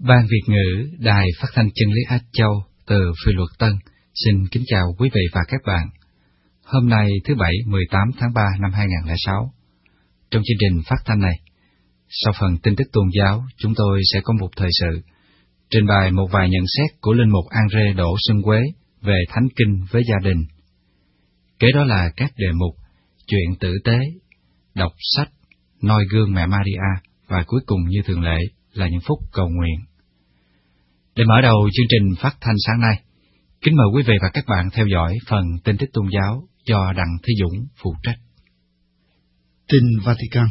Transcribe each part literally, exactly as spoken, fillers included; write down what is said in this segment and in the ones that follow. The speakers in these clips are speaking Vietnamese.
Ban Việt ngữ Đài Phát thanh Chân lý Á Châu từ Phi Luật Tân xin kính chào quý vị và các bạn. Hôm nay thứ Bảy mười tám tháng ba năm hai nghìn không trăm lẻ sáu. Trong chương trình phát thanh này, sau phần tin tức tôn giáo, chúng tôi sẽ có một thời sự, trình bày một vài nhận xét của Linh mục Andre Đỗ Xuân Quế về Thánh Kinh với gia đình. Kế đó là các đề mục chuyện tử tế, đọc sách, noi gương mẹ Maria và cuối cùng như thường lệ là những phút cầu nguyện. Để mở đầu chương trình phát thanh sáng nay, kính mời quý vị và các bạn theo dõi phần tin tức tôn giáo do Đặng Thế Dũng phụ trách. Tin Vatican.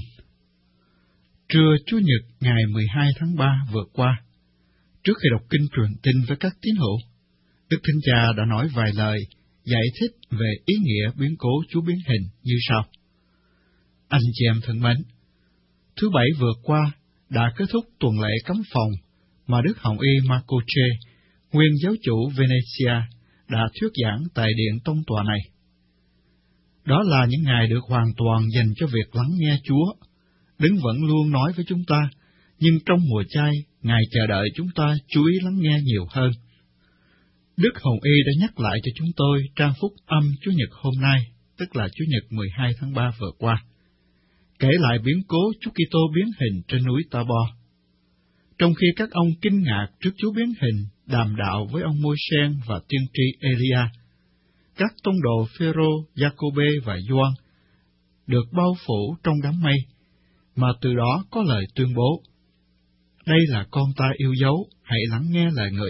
Trưa Chủ nhật ngày mười hai tháng ba vừa qua, trước khi đọc kinh truyền tin với các tín hữu, Đức Thánh Cha đã nói vài lời giải thích về ý nghĩa biến cố Chúa biến hình như sau. Anh chị em thân mến, thứ Bảy vừa qua đã kết thúc tuần lễ cấm phòng mà Đức Hồng Y Marco Che, nguyên giáo chủ Venezia, đã thuyết giảng tại điện tông tòa này. Đó là những ngày được hoàn toàn dành cho việc lắng nghe Chúa. Đấng vẫn luôn nói với chúng ta, nhưng trong mùa chay, Ngài chờ đợi chúng ta chú ý lắng nghe nhiều hơn. Đức Hồng Y đã nhắc lại cho chúng tôi trang phúc âm Chủ nhật hôm nay, tức là Chủ nhật mười hai tháng ba vừa qua, kể lại biến cố Chúa Kitô biến hình trên núi Tabor. Trong khi các ông kinh ngạc trước Chúa biến hình đàm đạo với ông Môi-sen và tiên tri Elia, các tông đồ Phêrô, Giacôbê và Gioan được bao phủ trong đám mây, mà từ đó có lời tuyên bố: đây là con ta yêu dấu, hãy lắng nghe lời người.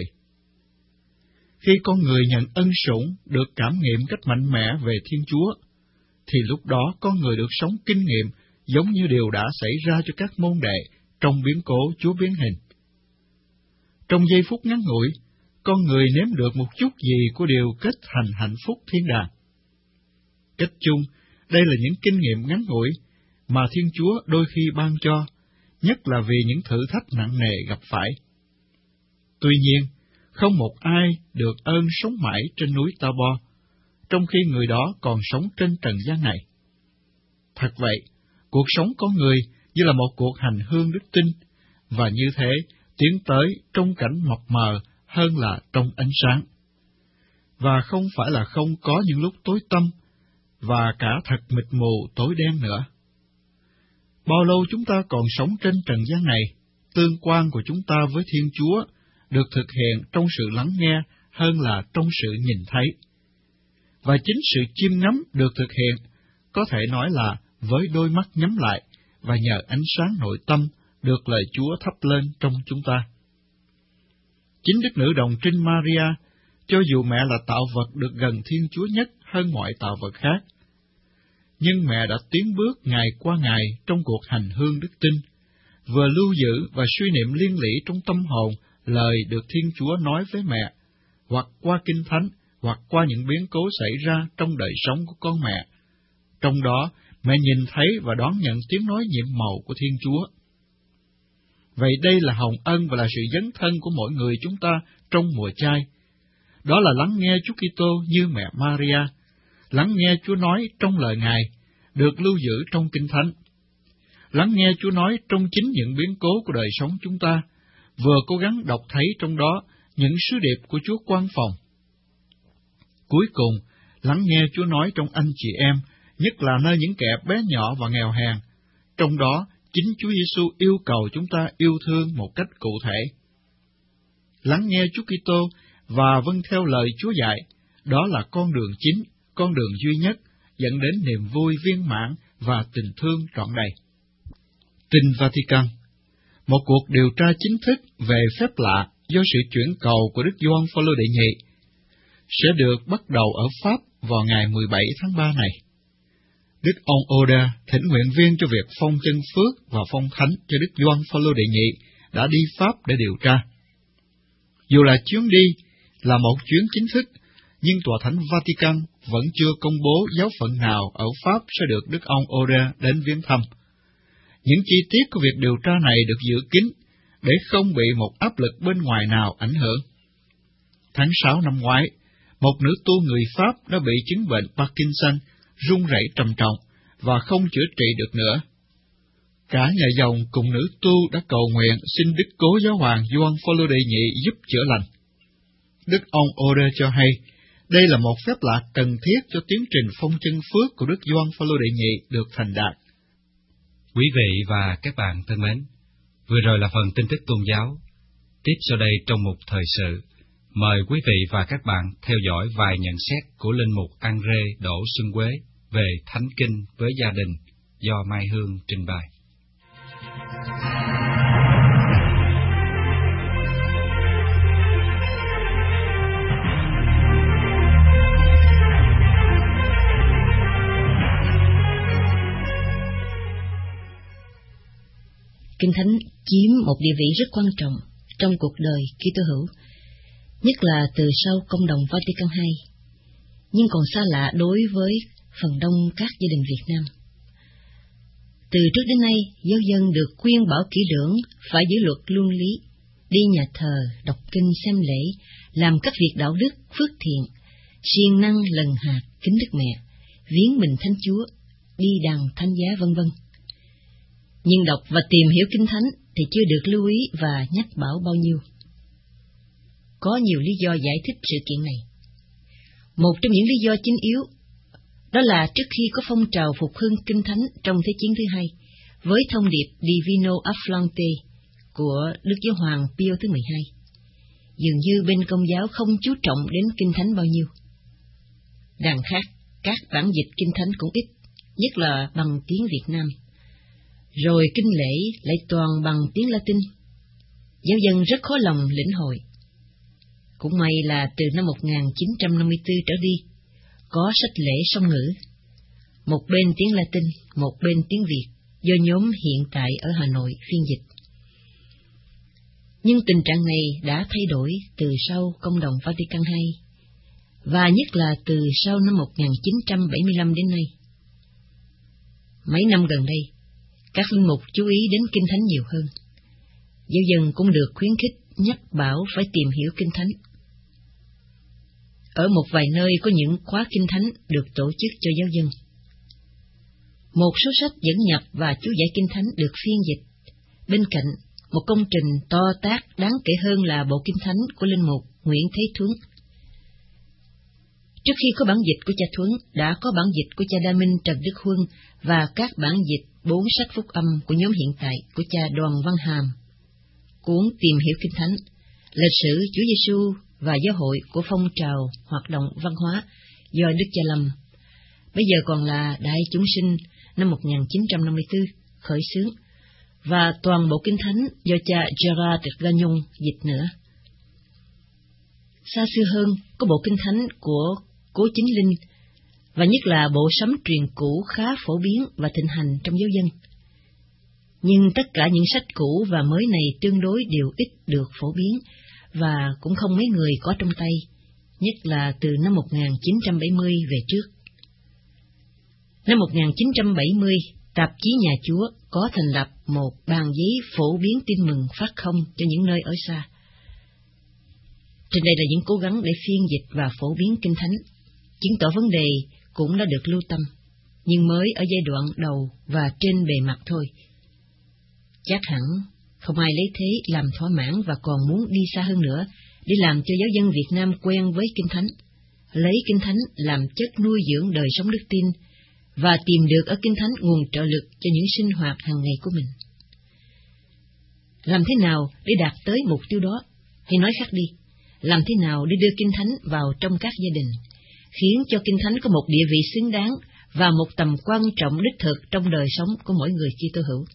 Khi con người nhận ân sủng, được cảm nghiệm cách mạnh mẽ về Thiên Chúa, thì lúc đó con người được sống kinh nghiệm giống như điều đã xảy ra cho các môn đệ trong biến cố Chúa biến hình. Trong giây phút ngắn ngủi, con người nếm được một chút gì của điều kết thành hạnh phúc thiên đàng. Kết chung, đây là những kinh nghiệm ngắn ngủi mà Thiên Chúa đôi khi ban cho, nhất là vì những thử thách nặng nề gặp phải. Tuy nhiên, không một ai được ơn sống mãi trên núi Tabor, trong khi người đó còn sống trên trần gian này. Thật vậy, cuộc sống con người như là một cuộc hành hương đức tin, và như thế tiến tới trong cảnh mập mờ hơn là trong ánh sáng. Và không phải là không có những lúc tối tăm, và cả thật mịt mù tối đen nữa. Bao lâu chúng ta còn sống trên trần gian này, tương quan của chúng ta với Thiên Chúa được thực hiện trong sự lắng nghe hơn là trong sự nhìn thấy. Và chính sự chiêm ngắm được thực hiện, có thể nói là với đôi mắt nhắm lại, và nhờ ánh sáng nội tâm được lời Chúa thắp lên trong chúng ta. Chính Đức Nữ Đồng Trinh Maria, cho dù mẹ là tạo vật được gần Thiên Chúa nhất hơn mọi tạo vật khác, nhưng mẹ đã tiến bước ngày qua ngày trong cuộc hành hương đức tin, vừa lưu giữ và suy niệm liên lỉ trong tâm hồn lời được Thiên Chúa nói với mẹ, hoặc qua Kinh Thánh, hoặc qua những biến cố xảy ra trong đời sống của con mẹ. Trong đó, mẹ nhìn thấy và đón nhận tiếng nói nhiệm màu của Thiên Chúa. Vậy đây là hồng ân và là sự dấn thân của mỗi người chúng ta trong mùa chay. Đó là lắng nghe Chúa Kitô như mẹ Maria, lắng nghe Chúa nói trong lời Ngài, được lưu giữ trong Kinh Thánh. Lắng nghe Chúa nói trong chính những biến cố của đời sống chúng ta, vừa cố gắng đọc thấy trong đó những sứ điệp của Chúa quan phòng. Cuối cùng, lắng nghe Chúa nói trong anh chị em, nhất là nơi những kẻ bé nhỏ và nghèo hèn. Trong đó, chính Chúa Giêsu yêu cầu chúng ta yêu thương một cách cụ thể. Lắng nghe Chúa Kitô và vâng theo lời Chúa dạy, đó là con đường chính, con đường duy nhất, dẫn đến niềm vui viên mãn và tình thương trọn đầy. Tin Vatican. Một cuộc điều tra chính thức về phép lạ do sự chuyển cầu của Đức Gioan Phaolô đệ nhị sẽ được bắt đầu ở Pháp vào ngày mười bảy tháng ba này. Đức ông Oda, thỉnh nguyện viên cho việc phong chân phước và phong thánh cho Đức Gioan Phaolô đệ nhị, đã đi Pháp để điều tra. Dù là chuyến đi là một chuyến chính thức, nhưng Tòa Thánh Vatican vẫn chưa công bố giáo phận nào ở Pháp sẽ được Đức ông Oda đến viếng thăm. Những chi tiết của việc điều tra này được giữ kín để không bị một áp lực bên ngoài nào ảnh hưởng. Tháng sáu năm ngoái, một nữ tu người Pháp đã bị chứng bệnh Parkinson, run rẩy trầm trọng và không chữa trị được nữa. cả nhà dòng cùng nữ tu đã cầu nguyện xin Đức Cố Giáo hoàng Gioan Phaolô đệ nhị giúp chữa lành. Đức ông Ore cho hay, đây là một phép lạ cần thiết cho tiến trình phong chân phước của Đức Gioan Phaolô đệ nhị được thành đạt. Quý vị và các bạn thân mến, vừa rồi là phần tin tức tôn giáo. Tiếp sau đây trong mục thời sự, mời quý vị và các bạn theo dõi vài nhận xét của linh mục André Đỗ Xuân Quế về Thánh Kinh với gia đình do Mai Hương trình bày. Kinh Thánh chiếm một địa vị rất quan trọng trong cuộc đời Kitô hữu, nhất là từ sau Công đồng Vatican hai, nhưng còn xa lạ đối với phần đông các gia đình Việt Nam. Từ trước đến nay, giáo dân được khuyên bảo kỹ lưỡng phải giữ luật luân lý, đi nhà thờ, đọc kinh xem lễ, làm các việc đạo đức, phước thiện, siêng năng lần hạt, kính Đức Mẹ, viếng mình Thánh Chúa, đi đàn thánh giá vân vân. Nhưng đọc và tìm hiểu Kinh Thánh thì chưa được lưu ý và nhắc bảo bao nhiêu. Có nhiều lý do giải thích sự kiện này. Một trong những lý do chính yếu đó là trước khi có phong trào phục hưng Kinh Thánh trong Thế chiến thứ hai, với thông điệp Divino Afflante của Đức Giáo hoàng Pio thứ mười hai, dường như bên Công giáo không chú trọng đến Kinh Thánh bao nhiêu. Đằng khác, các bản dịch Kinh Thánh cũng ít, nhất là bằng tiếng Việt Nam. Rồi kinh lễ lại toàn bằng tiếng Latin. Giáo dân rất khó lòng lĩnh hội. Cũng may là từ năm một nghìn chín trăm năm mươi tư trở đi, có sách lễ song ngữ, một bên tiếng Latin, một bên tiếng Việt, do nhóm hiện tại ở Hà Nội phiên dịch. Nhưng tình trạng này đã thay đổi từ sau Công đồng Vatican hai, và nhất là từ sau năm một nghìn chín trăm bảy mươi lăm đến nay. Mấy năm gần đây, các linh mục chú ý đến Kinh Thánh nhiều hơn. Giáo dân cũng được khuyến khích nhắc bảo phải tìm hiểu Kinh Thánh. Ở một vài nơi có những khóa Kinh Thánh được tổ chức cho giáo dân. Một số sách dẫn nhập và chú giải Kinh Thánh được phiên dịch. Bên cạnh, một công trình to tát đáng kể hơn là bộ Kinh Thánh của linh mục Nguyễn Thế Thuấn. Trước khi có bản dịch của cha Thuấn, đã có bản dịch của cha Đa Minh Trần Đức Huân và các bản dịch bốn sách phúc âm của nhóm hiện tại của cha Đoàn Văn Hàm. Cuốn Tìm hiểu Kinh Thánh, lịch sử Chúa Giêsu và giáo hội của phong trào hoạt động văn hóa do Đức Cha Lâm, bây giờ còn là Đại Chúng Sinh năm một nghìn chín trăm năm mươi tư, khởi xướng, và toàn bộ Kinh Thánh do cha Gerard Gagnon dịch nữa. Xa xưa hơn, có bộ Kinh Thánh của Cố Chính Linh, và nhất là bộ sấm truyền cũ khá phổ biến và thịnh hành trong giáo dân. Nhưng tất cả những sách cũ và mới này tương đối đều ít được phổ biến, và cũng không mấy người có trong tay, nhất là từ năm một nghìn chín trăm bảy mươi về trước. Năm một nghìn chín trăm bảy mươi, tạp chí Nhà Chúa có thành lập một bàn giấy phổ biến tin mừng phát không cho những nơi ở xa. Trên đây là những cố gắng để phiên dịch và phổ biến Kinh Thánh, chứng tỏ vấn đề cũng đã được lưu tâm, nhưng mới ở giai đoạn đầu và trên bề mặt thôi. Chắc hẳn không ai lấy thế làm thỏa mãn và còn muốn đi xa hơn nữa để làm cho giáo dân Việt Nam quen với Kinh Thánh, lấy Kinh Thánh làm chất nuôi dưỡng đời sống đức tin và tìm được ở Kinh Thánh nguồn trợ lực cho những sinh hoạt hàng ngày của mình. Làm thế nào để đạt tới mục tiêu đó? Hay nói khác đi, làm thế nào để đưa Kinh Thánh vào trong các gia đình, khiến cho Kinh Thánh có một địa vị xứng đáng và một tầm quan trọng đích thực trong đời sống của mỗi người Kitô hữu?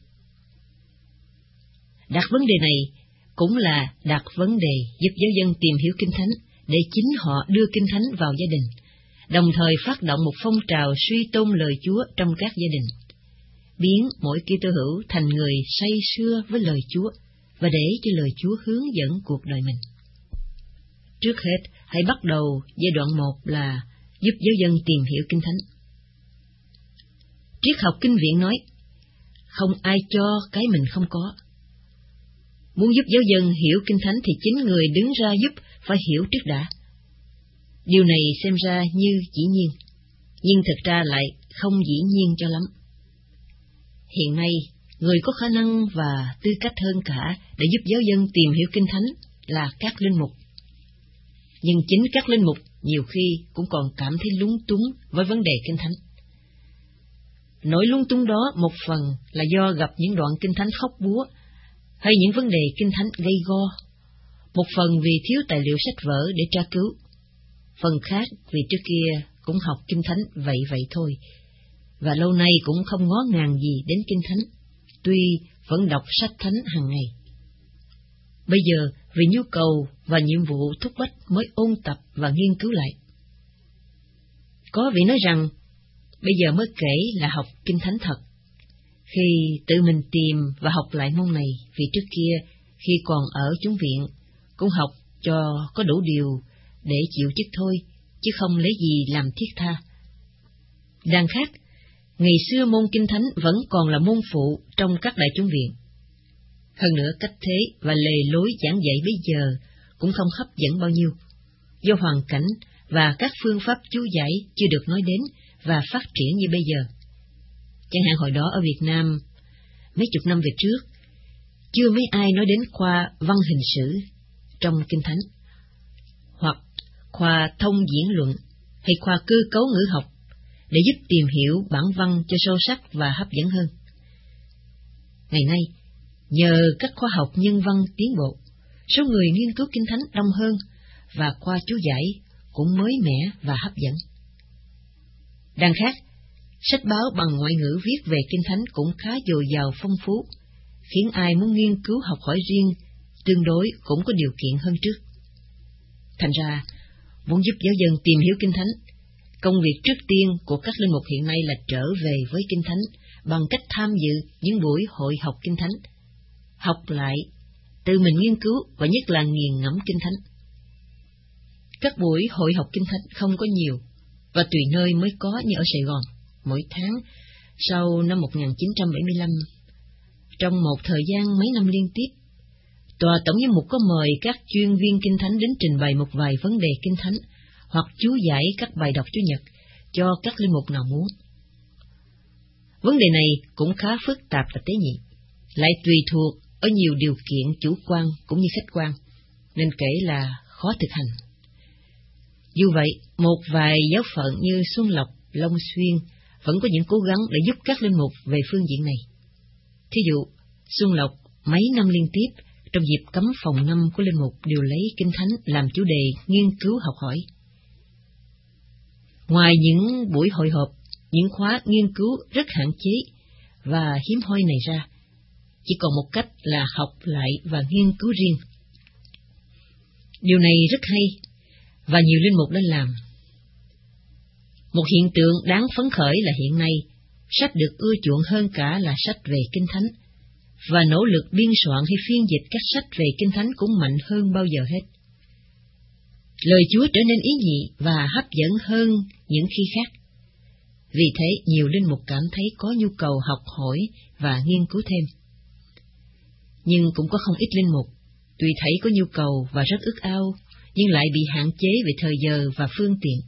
Đặt vấn đề này cũng là đặt vấn đề giúp giáo dân tìm hiểu Kinh Thánh để chính họ đưa Kinh Thánh vào gia đình, đồng thời phát động một phong trào suy tôn lời Chúa trong các gia đình, biến mỗi Kitô hữu thành người say sưa với lời Chúa và để cho lời Chúa hướng dẫn cuộc đời mình. Trước hết, hãy bắt đầu giai đoạn một là giúp giáo dân tìm hiểu Kinh Thánh. Triết học kinh viện nói, không ai cho cái mình không có. Muốn giúp giáo dân hiểu Kinh Thánh thì chính người đứng ra giúp phải hiểu trước đã. Điều này xem ra như dĩ nhiên, nhưng thực ra lại không dĩ nhiên cho lắm. Hiện nay, người có khả năng và tư cách hơn cả để giúp giáo dân tìm hiểu Kinh Thánh là các linh mục. Nhưng chính các linh mục nhiều khi cũng còn cảm thấy lúng túng với vấn đề Kinh Thánh. Nỗi lung túng đó một phần là do gặp những đoạn Kinh Thánh khóc búa, hay những vấn đề Kinh Thánh gây go, một phần vì thiếu tài liệu sách vở để tra cứu, phần khác vì trước kia cũng học Kinh Thánh vậy vậy thôi, và lâu nay cũng không ngó ngàng gì đến Kinh Thánh, tuy vẫn đọc sách thánh hàng ngày. Bây giờ vì nhu cầu và nhiệm vụ thúc bách mới ôn tập và nghiên cứu lại. Có vị nói rằng bây giờ mới kể là học Kinh Thánh thật, khi tự mình tìm và học lại môn này, vì trước kia khi còn ở chốn viện cũng học cho có đủ điều để chịu chức thôi, chứ không lấy gì làm thiết tha. Đằng khác, ngày xưa môn Kinh Thánh vẫn còn là môn phụ trong các đại chốn viện. Hơn nữa cách thế và lề lối giảng dạy bây giờ cũng không hấp dẫn bao nhiêu, do hoàn cảnh và các phương pháp chú giải chưa được nói đến và phát triển như bây giờ. Chẳng hạn hồi đó ở Việt Nam, mấy chục năm về trước, chưa mấy ai nói đến khoa văn hình sử trong Kinh Thánh, hoặc khoa thông diễn luận hay khoa cơ cấu ngữ học để giúp tìm hiểu bản văn cho sâu sắc và hấp dẫn hơn. Ngày nay, nhờ các khoa học nhân văn tiến bộ, số người nghiên cứu Kinh Thánh đông hơn và khoa chú giải cũng mới mẻ và hấp dẫn. Đằng khác, sách báo bằng ngoại ngữ viết về Kinh Thánh cũng khá dồi dào phong phú, khiến ai muốn nghiên cứu học hỏi riêng tương đối cũng có điều kiện hơn trước. Thành ra, muốn giúp giáo dân tìm hiểu Kinh Thánh, công việc trước tiên của các linh mục hiện nay là trở về với Kinh Thánh bằng cách tham dự những buổi hội học Kinh Thánh, học lại, tự mình nghiên cứu và nhất là nghiền ngẫm Kinh Thánh. Các buổi hội học Kinh Thánh không có nhiều, và tùy nơi mới có như ở Sài Gòn, mỗi tháng sau năm một nghìn chín trăm bảy mươi lăm. Trong một thời gian mấy năm liên tiếp, Tòa Tổng giám mục có mời các chuyên viên Kinh Thánh đến trình bày một vài vấn đề Kinh Thánh hoặc chú giải các bài đọc Chủ nhật cho các linh mục nào muốn. Vấn đề này cũng khá phức tạp và tế nhị, lại tùy thuộc ở nhiều điều kiện chủ quan cũng như khách quan, nên kể là khó thực hành. Dù vậy, một vài giáo phận như Xuân Lộc, Long Xuyên vẫn có những cố gắng để giúp các linh mục về phương diện này. Thí dụ, Xuân Lộc mấy năm liên tiếp, trong dịp cấm phòng năm của linh mục đều lấy Kinh Thánh làm chủ đề nghiên cứu học hỏi. Ngoài những buổi hội họp, những khóa nghiên cứu rất hạn chế và hiếm hoi này ra, chỉ còn một cách là học lại và nghiên cứu riêng. Điều này rất hay, và nhiều linh mục đã làm. Một hiện tượng đáng phấn khởi là hiện nay, sách được ưa chuộng hơn cả là sách về Kinh Thánh, và nỗ lực biên soạn hay phiên dịch các sách về Kinh Thánh cũng mạnh hơn bao giờ hết. Lời Chúa trở nên ý nhị và hấp dẫn hơn những khi khác. Vì thế, nhiều linh mục cảm thấy có nhu cầu học hỏi và nghiên cứu thêm. Nhưng cũng có không ít linh mục, tuy thấy có nhu cầu và rất ước ao, nhưng lại bị hạn chế về thời giờ và phương tiện.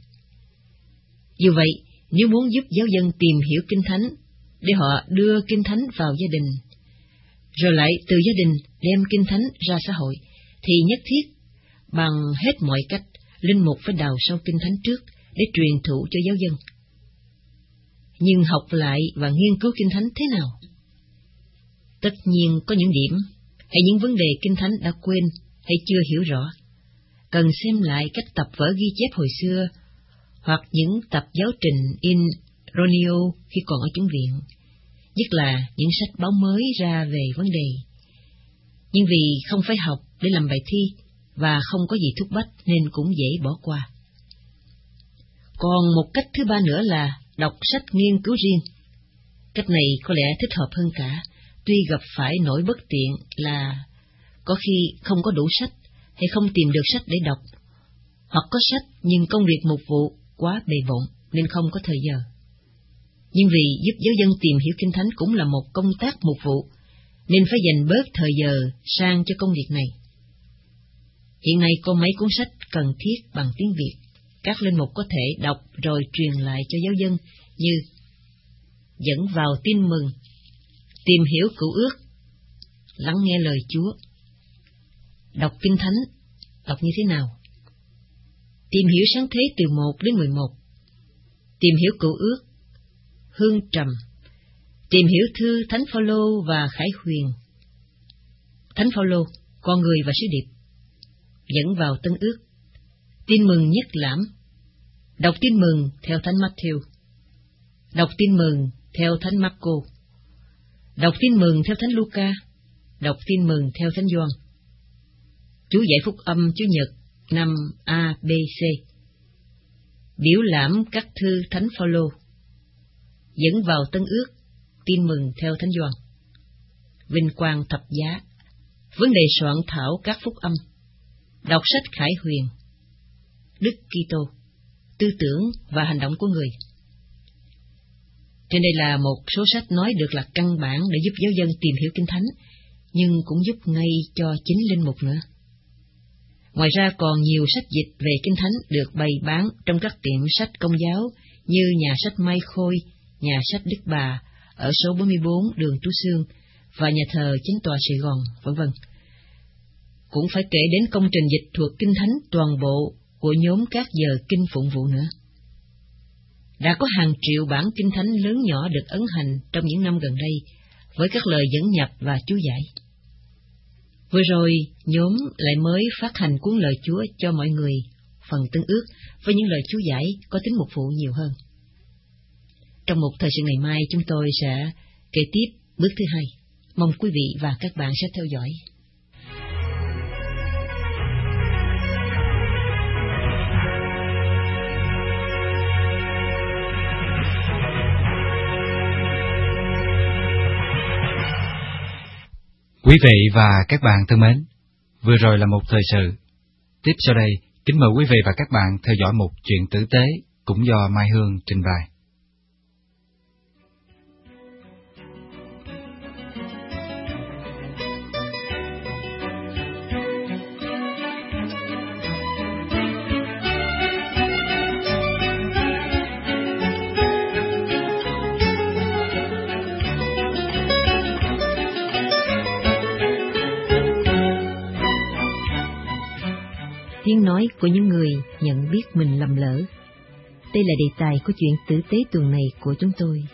Dù vậy, nếu muốn giúp giáo dân tìm hiểu Kinh Thánh, để họ đưa Kinh Thánh vào gia đình, rồi lại từ gia đình đem Kinh Thánh ra xã hội, thì nhất thiết, bằng hết mọi cách, linh mục phải đào sâu Kinh Thánh trước để truyền thụ cho giáo dân. Nhưng học lại và nghiên cứu Kinh Thánh thế nào? Tất nhiên có những điểm hay những vấn đề Kinh Thánh đã quên hay chưa hiểu rõ, cần xem lại các tập vở ghi chép hồi xưa, hoặc những tập giáo trình in Ronio khi còn ở chủng viện, nhất là những sách báo mới ra về vấn đề. Nhưng vì không phải học để làm bài thi và không có gì thúc bách nên cũng dễ bỏ qua. Còn một cách thứ ba nữa là đọc sách nghiên cứu riêng. Cách này có lẽ thích hợp hơn cả, tuy gặp phải nỗi bất tiện là có khi không có đủ sách hay không tìm được sách để đọc, hoặc có sách nhưng công việc mục vụ quá bề bộn nên không có thời giờ. Nhưng vì giúp giáo dân tìm hiểu Kinh Thánh cũng là một công tác mục vụ, nên phải dành bớt thời giờ sang cho công việc này. Hiện nay có mấy cuốn sách cần thiết bằng tiếng Việt, các linh mục có thể đọc rồi truyền lại cho giáo dân như Dẫn vào tin mừng, Tìm hiểu Cựu Ước, lắng nghe lời Chúa. Đọc Kinh Thánh, đọc như thế nào? Tìm hiểu Sáng Thế từ một đến mười một. Tìm hiểu Cựu Ước, hương trầm. Tìm hiểu thư Thánh Phaolô và Khải Huyền. Thánh Phaolô, con người và sứ điệp. Dẫn vào Tân Ước. Tin mừng nhất lãm. Đọc tin mừng theo Thánh Matthew. Đọc tin mừng theo Thánh Marco. Đọc tin mừng theo Thánh Luca. Đọc tin mừng theo Thánh Gioan. Chú giải phúc âm Chủ nhật năm A B C. Biểu lãm các thư Thánh Phaolô. Dẫn vào Tân Ước. Tin mừng theo Thánh Gioan. Vinh quang thập giá. Vấn đề soạn thảo các phúc âm. Đọc sách Khải Huyền. Đức Kitô, tư tưởng và hành động của người. Trên đây là một số sách nói được là căn bản để giúp giáo dân tìm hiểu Kinh Thánh, nhưng cũng giúp ngay cho chính linh mục nữa. Ngoài ra còn nhiều sách dịch về Kinh Thánh được bày bán trong các tiệm sách Công giáo như nhà sách Mai Khôi, nhà sách Đức Bà ở số bốn mươi bốn đường Tú Xương và nhà thờ Chính tòa Sài Gòn, vân vân. Cũng phải kể đến công trình dịch thuộc Kinh Thánh toàn bộ của nhóm các giờ kinh phụng vụ nữa. Đã có hàng triệu bản Kinh Thánh lớn nhỏ được ấn hành trong những năm gần đây, với các lời dẫn nhập và chú giải. Vừa rồi, nhóm lại mới phát hành cuốn lời Chúa cho mọi người, phần Tân Ước, với những lời chú giải có tính mục vụ nhiều hơn. Trong một thời sự ngày mai, chúng tôi sẽ kể tiếp bước thứ hai. Mong quý vị và các bạn sẽ theo dõi. Quý vị và các bạn thân mến, vừa rồi là một thời sự. Tiếp sau đây, kính mời quý vị và các bạn theo dõi một chuyện tử tế cũng do Mai Hương trình bày. Tiếng nói của những người nhận biết mình lầm lỡ. Đây là đề tài của chuyện tử tế tuần này của chúng tôi.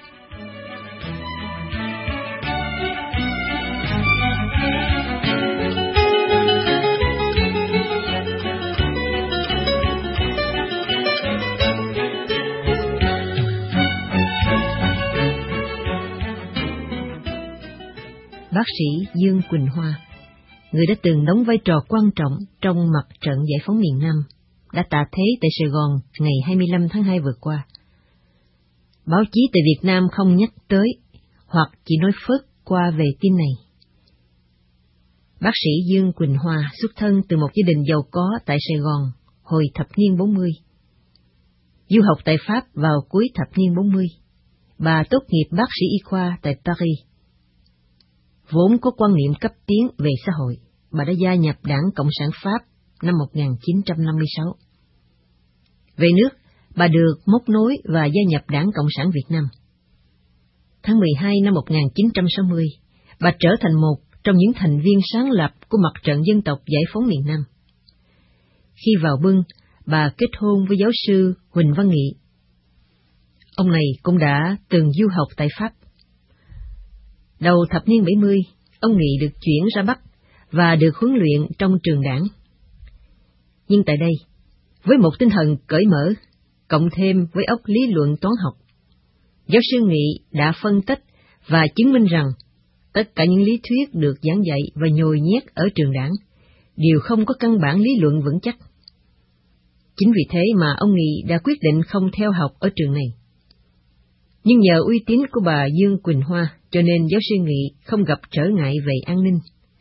Bác sĩ Dương Quỳnh Hoa, người đã từng đóng vai trò quan trọng trong mặt trận giải phóng miền Nam, đã tạ thế tại Sài Gòn ngày hai mươi lăm tháng hai vừa qua. Báo chí tại Việt Nam không nhắc tới, hoặc chỉ nói phớt qua về tin này. Bác sĩ Dương Quỳnh Hoa xuất thân từ một gia đình giàu có tại Sài Gòn hồi thập niên bốn mươi. Du học tại Pháp vào cuối thập niên bốn mươi, bà tốt nghiệp bác sĩ y khoa tại Paris. Vốn có quan niệm cấp tiến về xã hội, bà đã gia nhập Đảng Cộng sản Pháp năm một nghìn chín trăm năm mươi sáu. Về nước, bà được móc nối và gia nhập Đảng Cộng sản Việt Nam. Tháng mười hai năm một nghìn chín trăm sáu mươi, bà trở thành một trong những thành viên sáng lập của Mặt trận Dân tộc Giải phóng miền Nam. Khi vào Bưng, bà kết hôn với giáo sư Huỳnh Văn Nghị. Ông này cũng đã từng du học tại Pháp. Đầu thập niên bảy mươi, ông Nghị được chuyển ra Bắc và được huấn luyện trong trường đảng. Nhưng tại đây, với một tinh thần cởi mở, cộng thêm với óc lý luận toán học, giáo sư Nghị đã phân tích và chứng minh rằng tất cả những lý thuyết được giảng dạy và nhồi nhét ở trường đảng đều không có căn bản lý luận vững chắc. Chính vì thế mà ông Nghị đã quyết định không theo học ở trường này. Nhưng nhờ uy tín của bà Dương Quỳnh Hoa, cho nên giáo sư Nghị không gặp trở ngại về an ninh.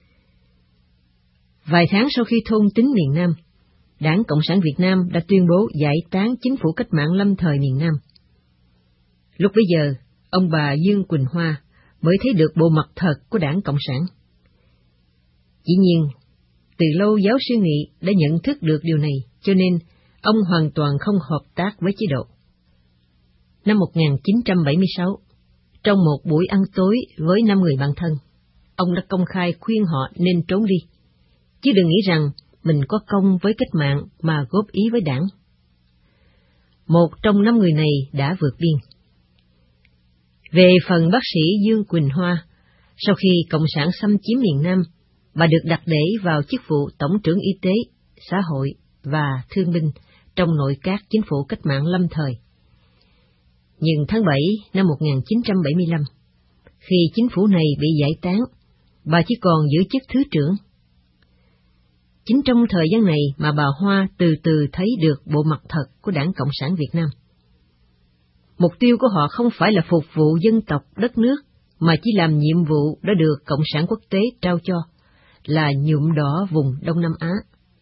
Vài tháng sau khi thôn tính miền Nam, Đảng Cộng sản Việt Nam đã tuyên bố giải tán chính phủ cách mạng lâm thời miền Nam. Lúc bấy giờ, ông bà Dương Quỳnh Hoa mới thấy được bộ mặt thật của Đảng Cộng sản. Dĩ nhiên, từ lâu giáo sư Nghị đã nhận thức được điều này, cho nên ông hoàn toàn không hợp tác với chế độ. Năm một nghìn chín trăm bảy mươi sáu, Trong một buổi ăn tối với năm người bạn thân, ông đã công khai khuyên họ nên trốn đi, chứ đừng nghĩ rằng mình có công với cách mạng mà góp ý với đảng. Một trong năm người này đã vượt biên. Về phần bác sĩ Dương Quỳnh Hoa, sau khi Cộng sản xâm chiếm miền Nam, bà được đặt để vào chức vụ Tổng trưởng Y tế, Xã hội và Thương binh trong nội các chính phủ cách mạng lâm thời. Nhưng tháng bảy năm một nghìn chín trăm bảy mươi lăm, khi chính phủ này bị giải tán, bà chỉ còn giữ chức thứ trưởng. Chính trong thời gian này mà bà Hoa từ từ thấy được bộ mặt thật của Đảng Cộng sản Việt Nam. Mục tiêu của họ không phải là phục vụ dân tộc đất nước, mà chỉ làm nhiệm vụ đã được Cộng sản quốc tế trao cho, là nhuộm đỏ vùng Đông Nam Á.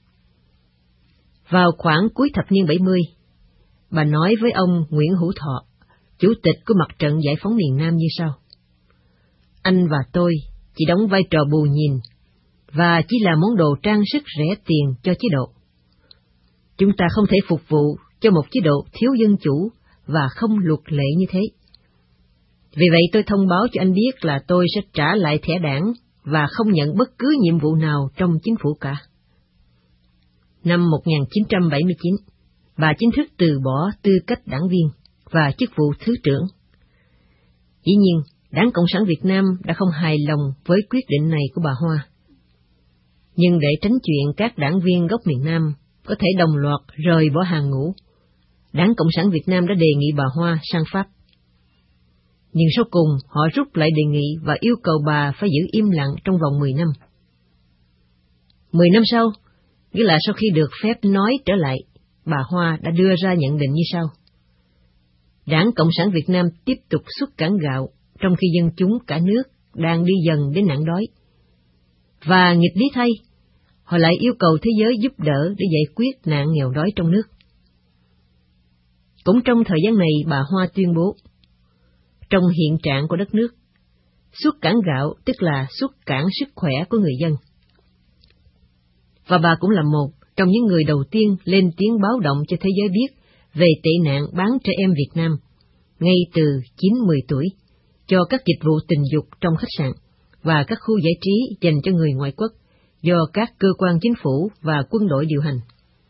Vào khoảng cuối thập niên bảy mươi, bà nói với ông Nguyễn Hữu Thọ, chủ tịch của Mặt trận Giải phóng miền Nam như sau: Anh và tôi chỉ đóng vai trò bù nhìn, và chỉ là món đồ trang sức rẻ tiền cho chế độ. Chúng ta không thể phục vụ cho một chế độ thiếu dân chủ và không luật lệ như thế. Vì vậy tôi thông báo cho anh biết là tôi sẽ trả lại thẻ đảng và không nhận bất cứ nhiệm vụ nào trong chính phủ cả. Năm một nghìn chín trăm bảy mươi chín, bà chính thức từ bỏ tư cách đảng viên và chức vụ thứ trưởng. Dĩ nhiên, Đảng Cộng sản Việt Nam đã không hài lòng với quyết định này của bà Hoa. Nhưng để tránh chuyện các đảng viên gốc miền Nam có thể đồng loạt rời bỏ hàng ngũ, Đảng Cộng sản Việt Nam đã đề nghị bà Hoa sang Pháp. Nhưng sau cùng họ rút lại đề nghị và yêu cầu bà phải giữ im lặng trong vòng mười năm. Mười năm sau, nghĩa là sau khi được phép nói trở lại, bà Hoa đã đưa ra nhận định như sau: Đảng Cộng sản Việt Nam tiếp tục xuất cảng gạo, trong khi dân chúng cả nước đang đi dần đến nạn đói. Và nghịch lý thay, họ lại yêu cầu thế giới giúp đỡ để giải quyết nạn nghèo đói trong nước. Cũng trong thời gian này, bà Hoa tuyên bố, trong hiện trạng của đất nước, xuất cảng gạo tức là xuất cảng sức khỏe của người dân. Và bà cũng là một trong những người đầu tiên lên tiếng báo động cho thế giới biết về tệ nạn bán trẻ em Việt Nam, ngay từ chín mười tuổi, cho các dịch vụ tình dục trong khách sạn và các khu giải trí dành cho người ngoại quốc do các cơ quan chính phủ và quân đội điều hành.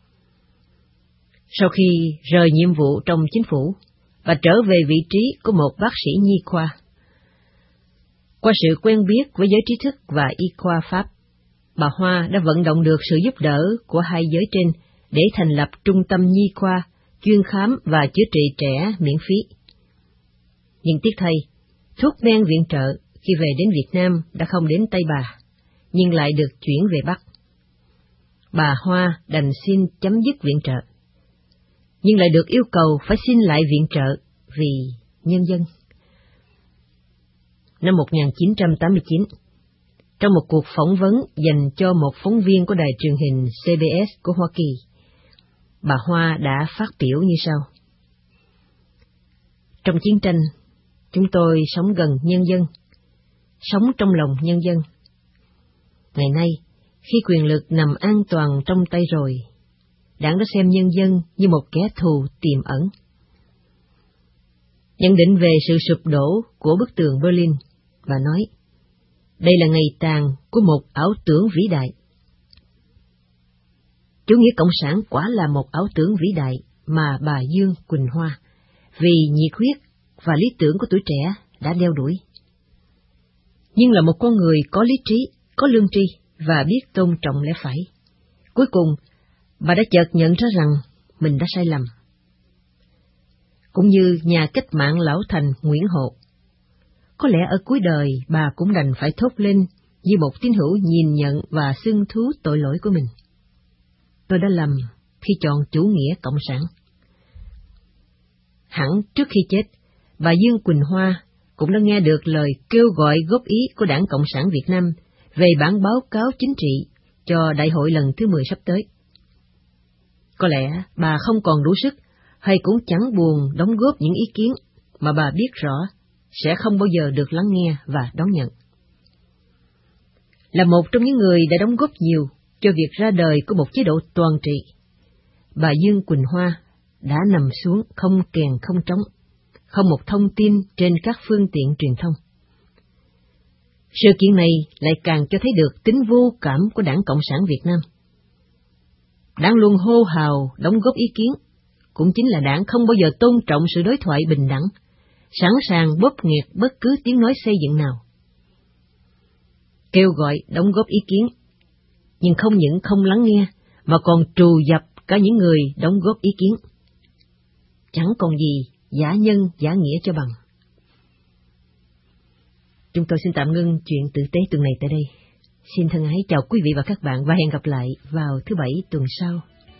Sau khi rời nhiệm vụ trong chính phủ, bà trở về vị trí của một bác sĩ nhi khoa. Qua sự quen biết với giới trí thức và y khoa Pháp, bà Hoa đã vận động được sự giúp đỡ của hai giới trên để thành lập trung tâm nhi khoa chuyên khám và chữa trị trẻ miễn phí. Nhưng tiếc thay, thuốc men viện trợ khi về đến Việt Nam đã không đến tay bà, nhưng lại được chuyển về Bắc. Bà Hoa đành xin chấm dứt viện trợ, nhưng lại được yêu cầu phải xin lại viện trợ vì nhân dân. Năm một nghìn chín trăm tám mươi chín, trong một cuộc phỏng vấn dành cho một phóng viên của đài truyền hình C B S của Hoa Kỳ, bà Hoa đã phát biểu như sau: Trong chiến tranh, chúng tôi sống gần nhân dân, sống trong lòng nhân dân. Ngày nay, khi quyền lực nằm an toàn trong tay rồi, Đảng đã xem nhân dân như một kẻ thù tiềm ẩn. Nhận định về sự sụp đổ của bức tường Berlin, bà nói, đây là ngày tàn của một ảo tưởng vĩ đại. Chủ nghĩa cộng sản quả là một ảo tưởng vĩ đại mà bà Dương Quỳnh Hoa, vì nhiệt huyết và lý tưởng của tuổi trẻ đã đeo đuổi. Nhưng là một con người có lý trí, có lương tri và biết tôn trọng lẽ phải. Cuối cùng, bà đã chợt nhận ra rằng mình đã sai lầm. Cũng như nhà cách mạng lão thành Nguyễn Hộ, có lẽ ở cuối đời bà cũng đành phải thốt lên như một tín hữu nhìn nhận và xưng thú tội lỗi của mình. Tôi đã lầm khi chọn chủ nghĩa cộng sản. Hẳn trước khi chết, bà Dương Quỳnh Hoa cũng đã nghe được lời kêu gọi góp ý của Đảng Cộng sản Việt Nam về bản báo cáo chính trị cho đại hội lần thứ mười sắp tới. Có lẽ bà không còn đủ sức hay cũng chẳng buồn đóng góp những ý kiến mà bà biết rõ sẽ không bao giờ được lắng nghe và đón nhận. Là một trong những người đã đóng góp nhiều cho việc ra đời của một chế độ toàn trị, bà Dương Quỳnh Hoa đã nằm xuống không kèn không trống, không một thông tin trên các phương tiện truyền thông. Sự kiện này lại càng cho thấy được tính vô cảm của Đảng Cộng sản Việt Nam. Đảng luôn hô hào đóng góp ý kiến, cũng chính là đảng không bao giờ tôn trọng sự đối thoại bình đẳng, sẵn sàng bóp nghẹt bất cứ tiếng nói xây dựng nào. Kêu gọi đóng góp ý kiến, nhưng không những không lắng nghe, mà còn trù dập cả những người đóng góp ý kiến. Chẳng còn gì giả nhân giả nghĩa cho bằng. Chúng tôi xin tạm ngưng chuyện tử tế tuần này tại đây. Xin thân ái chào quý vị và các bạn và hẹn gặp lại vào thứ Bảy tuần sau.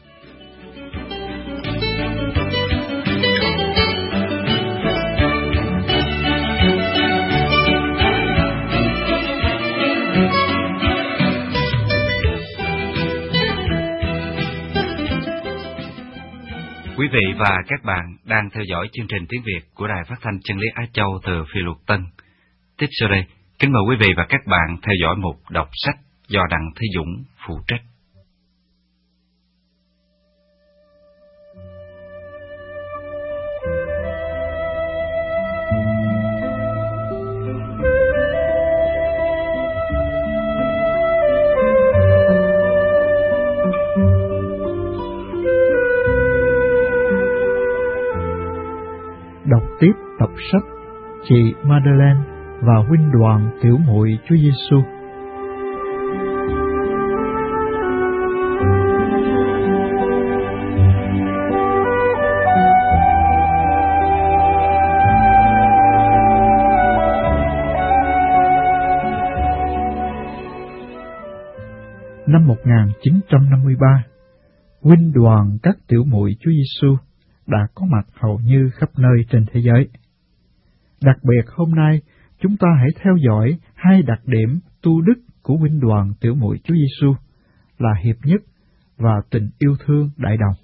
Quý vị và các bạn đang theo dõi chương trình tiếng Việt của Đài Phát thanh Chân lý Á Châu từ Phi Luật Tân. Tiếp sau đây, kính mời quý vị và các bạn theo dõi mục đọc sách do Đặng Thế Dũng phụ trách. Đọc tiếp tập sách Chị Madeleine và huynh đoàn tiểu muội Chúa Giêsu. Năm một nghìn chín trăm năm mươi ba, huynh đoàn các tiểu muội Chúa Giêsu đã có mặt hầu như khắp nơi trên thế giới. Đặc biệt hôm nay, chúng ta hãy theo dõi hai đặc điểm tu đức của huynh đoàn tiểu muội Chúa Giêsu là hiệp nhất và tình yêu thương đại đồng.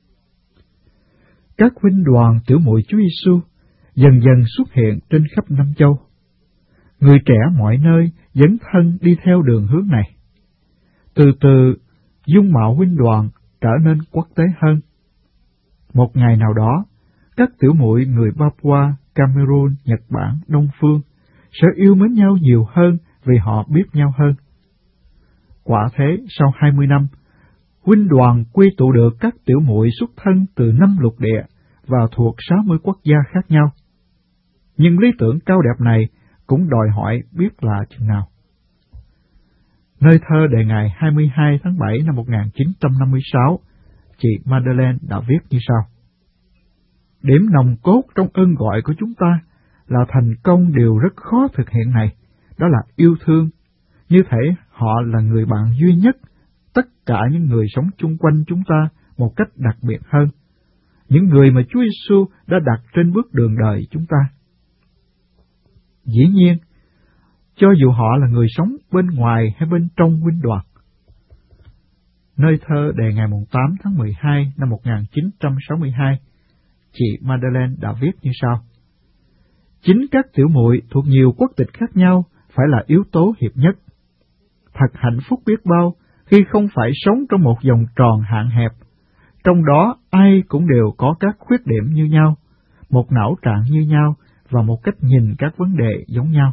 Các huynh đoàn tiểu muội Chúa Giêsu dần dần xuất hiện trên khắp năm châu. Người trẻ mọi nơi dấn thân đi theo đường hướng này. Từ từ, dung mạo huynh đoàn trở nên quốc tế hơn. Một ngày nào đó, các tiểu muội người Papua, Cameroon, Nhật Bản, Đông Phương sẽ yêu mến nhau nhiều hơn vì họ biết nhau hơn. Quả thế, sau hai mươi năm, huynh đoàn quy tụ được các tiểu muội xuất thân từ năm lục địa và thuộc sáu mươi quốc gia khác nhau. Nhưng lý tưởng cao đẹp này cũng đòi hỏi biết là chừng nào. Nơi thơ đề ngày hai mươi hai tháng bảy năm một nghìn chín trăm năm mươi sáu, chị Madeleine đã viết như sau. Điểm nòng cốt trong ơn gọi của chúng ta là thành công điều rất khó thực hiện này, đó là yêu thương. Như thể họ là người bạn duy nhất, tất cả những người sống chung quanh chúng ta một cách đặc biệt hơn, những người mà Chúa Giêsu đã đặt trên bước đường đời chúng ta. Dĩ nhiên, cho dù họ là người sống bên ngoài hay bên trong huynh đoàn. Nơi thơ đề ngày tám tháng mười hai năm một nghìn chín trăm sáu mươi hai, chị Madeleine đã viết như sau. Chính các tiểu muội thuộc nhiều quốc tịch khác nhau phải là yếu tố hiệp nhất. Thật hạnh phúc biết bao khi không phải sống trong một vòng tròn hạn hẹp, trong đó ai cũng đều có các khuyết điểm như nhau, một não trạng như nhau và một cách nhìn các vấn đề giống nhau.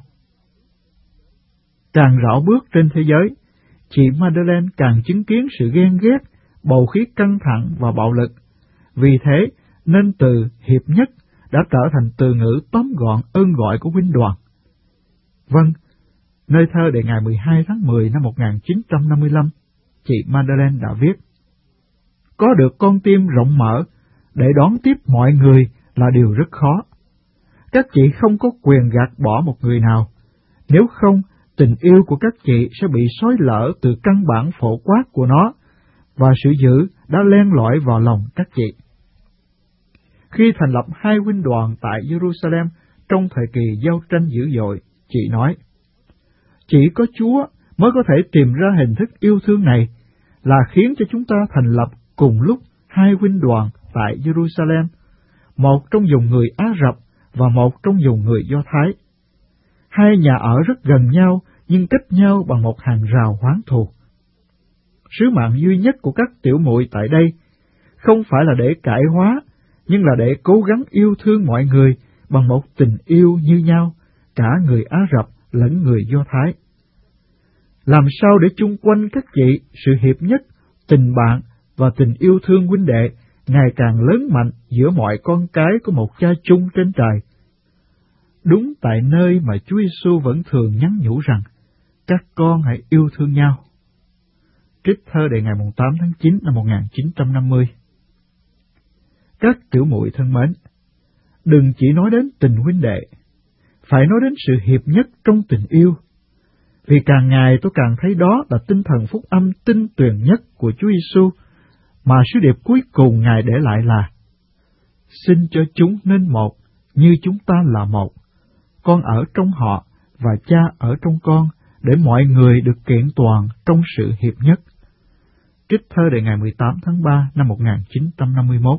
Càng rảo bước trên thế giới, chị Madeleine càng chứng kiến sự ghen ghét, bầu khí căng thẳng và bạo lực. Vì thế, nên từ hiệp nhất đã trở thành từ ngữ tóm gọn ơn gọi của huynh đoàn. Vâng, nơi thơ đề ngày mười hai tháng mười năm một nghìn chín trăm năm mươi lăm, chị Madeleine đã viết, có được con tim rộng mở để đón tiếp mọi người là điều rất khó. Các chị không có quyền gạt bỏ một người nào, nếu không, tình yêu của các chị sẽ bị xói lở từ căn bản phổ quát của nó, và sự dữ đã len lỏi vào lòng các chị. Khi thành lập hai huynh đoàn tại Jerusalem trong thời kỳ giao tranh dữ dội, chị nói, chỉ có Chúa mới có thể tìm ra hình thức yêu thương này, là khiến cho chúng ta thành lập cùng lúc hai huynh đoàn tại Jerusalem, một trong vùng người Á Rập và một trong vùng người Do Thái. Hai nhà ở rất gần nhau, nhưng cách nhau bằng một hàng rào hoán thù. Sứ mạng duy nhất của các tiểu muội tại đây không phải là để cải hóa, nhưng là để cố gắng yêu thương mọi người bằng một tình yêu như nhau, cả người Ả Rập lẫn người Do Thái. Làm sao để chung quanh các chị sự hiệp nhất, tình bạn và tình yêu thương huynh đệ ngày càng lớn mạnh giữa mọi con cái của một cha chung trên trời? Đúng tại nơi mà Chúa Giêsu vẫn thường nhắn nhủ rằng, các con hãy yêu thương nhau. Trích thơ đề ngày tám tháng chín năm một nghìn chín trăm năm mươi. Các tiểu muội thân mến, đừng chỉ nói đến tình huynh đệ, phải nói đến sự hiệp nhất trong tình yêu. Vì càng ngày tôi càng thấy đó là tinh thần phúc âm tinh tuyền nhất của Chúa Giêsu, mà sứ điệp cuối cùng Ngài để lại là: xin cho chúng nên một, như chúng ta là một, con ở trong họ và cha ở trong con, để mọi người được kiện toàn trong sự hiệp nhất. Trích thơ đề ngày mười tám tháng ba năm một nghìn chín trăm năm mươi mốt.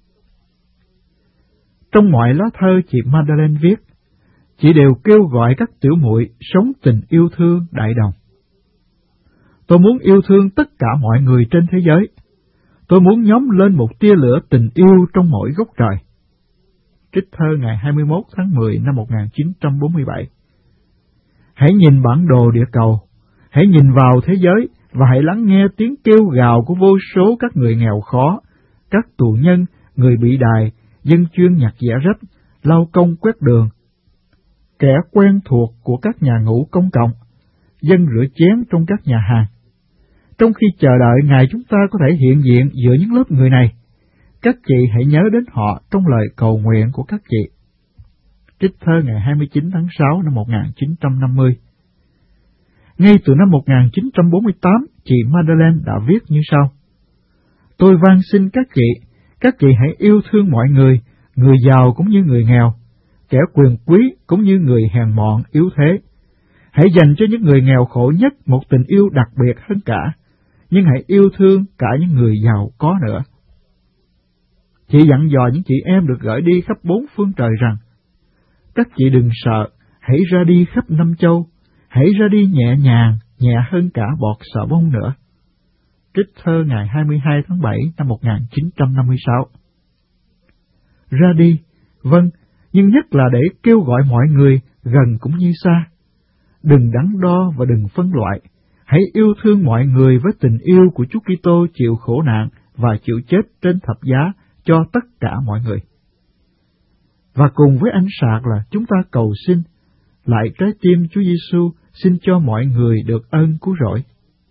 Trong mọi lá thơ chị Madeleine viết, chị đều kêu gọi các tiểu muội sống tình yêu thương đại đồng. Tôi muốn yêu thương tất cả mọi người trên thế giới. Tôi muốn nhóm lên một tia lửa tình yêu trong mỗi góc trời. Trích thơ ngày hai mươi mốt tháng mười năm một nghìn chín trăm bốn mươi bảy. Hãy nhìn bản đồ địa cầu, hãy nhìn vào thế giới và hãy lắng nghe tiếng kêu gào của vô số các người nghèo khó, các tù nhân, người bị đày, dân chuyên nhặt dẻ rách, lau công quét đường, kẻ quen thuộc của các nhà ngủ công cộng, dân rửa chén trong các nhà hàng. Trong khi chờ đợi ngày chúng ta có thể hiện diện giữa những lớp người này, các chị hãy nhớ đến họ trong lời cầu nguyện của các chị. Trích thơ ngày hai mươi chín tháng sáu năm một nghìn chín trăm năm mươi. Ngay từ năm một nghìn chín trăm bốn mươi tám, chị Madeleine đã viết như sau: tôi van xin các chị, các chị hãy yêu thương mọi người, người giàu cũng như người nghèo, kẻ quyền quý cũng như người hèn mọn yếu thế. Hãy dành cho những người nghèo khổ nhất một tình yêu đặc biệt hơn cả, nhưng hãy yêu thương cả những người giàu có nữa. Chị dặn dò những chị em được gửi đi khắp bốn phương trời rằng, các chị đừng sợ, hãy ra đi khắp năm châu, hãy ra đi nhẹ nhàng, nhẹ hơn cả bọt xà bông nữa. Trích thơ ngày hai mươi hai tháng bảy năm một nghìn chín trăm năm mươi sáu. Ra đi, vâng, nhưng nhất là để kêu gọi mọi người gần cũng như xa. Đừng đắn đo và đừng phân loại, hãy yêu thương mọi người với tình yêu của Chúa Kitô chịu khổ nạn và chịu chết trên thập giá cho tất cả mọi người. Và cùng với ánh sạc là chúng ta cầu xin, lại trái tim Chúa Giêsu xin cho mọi người được ơn cứu rỗi.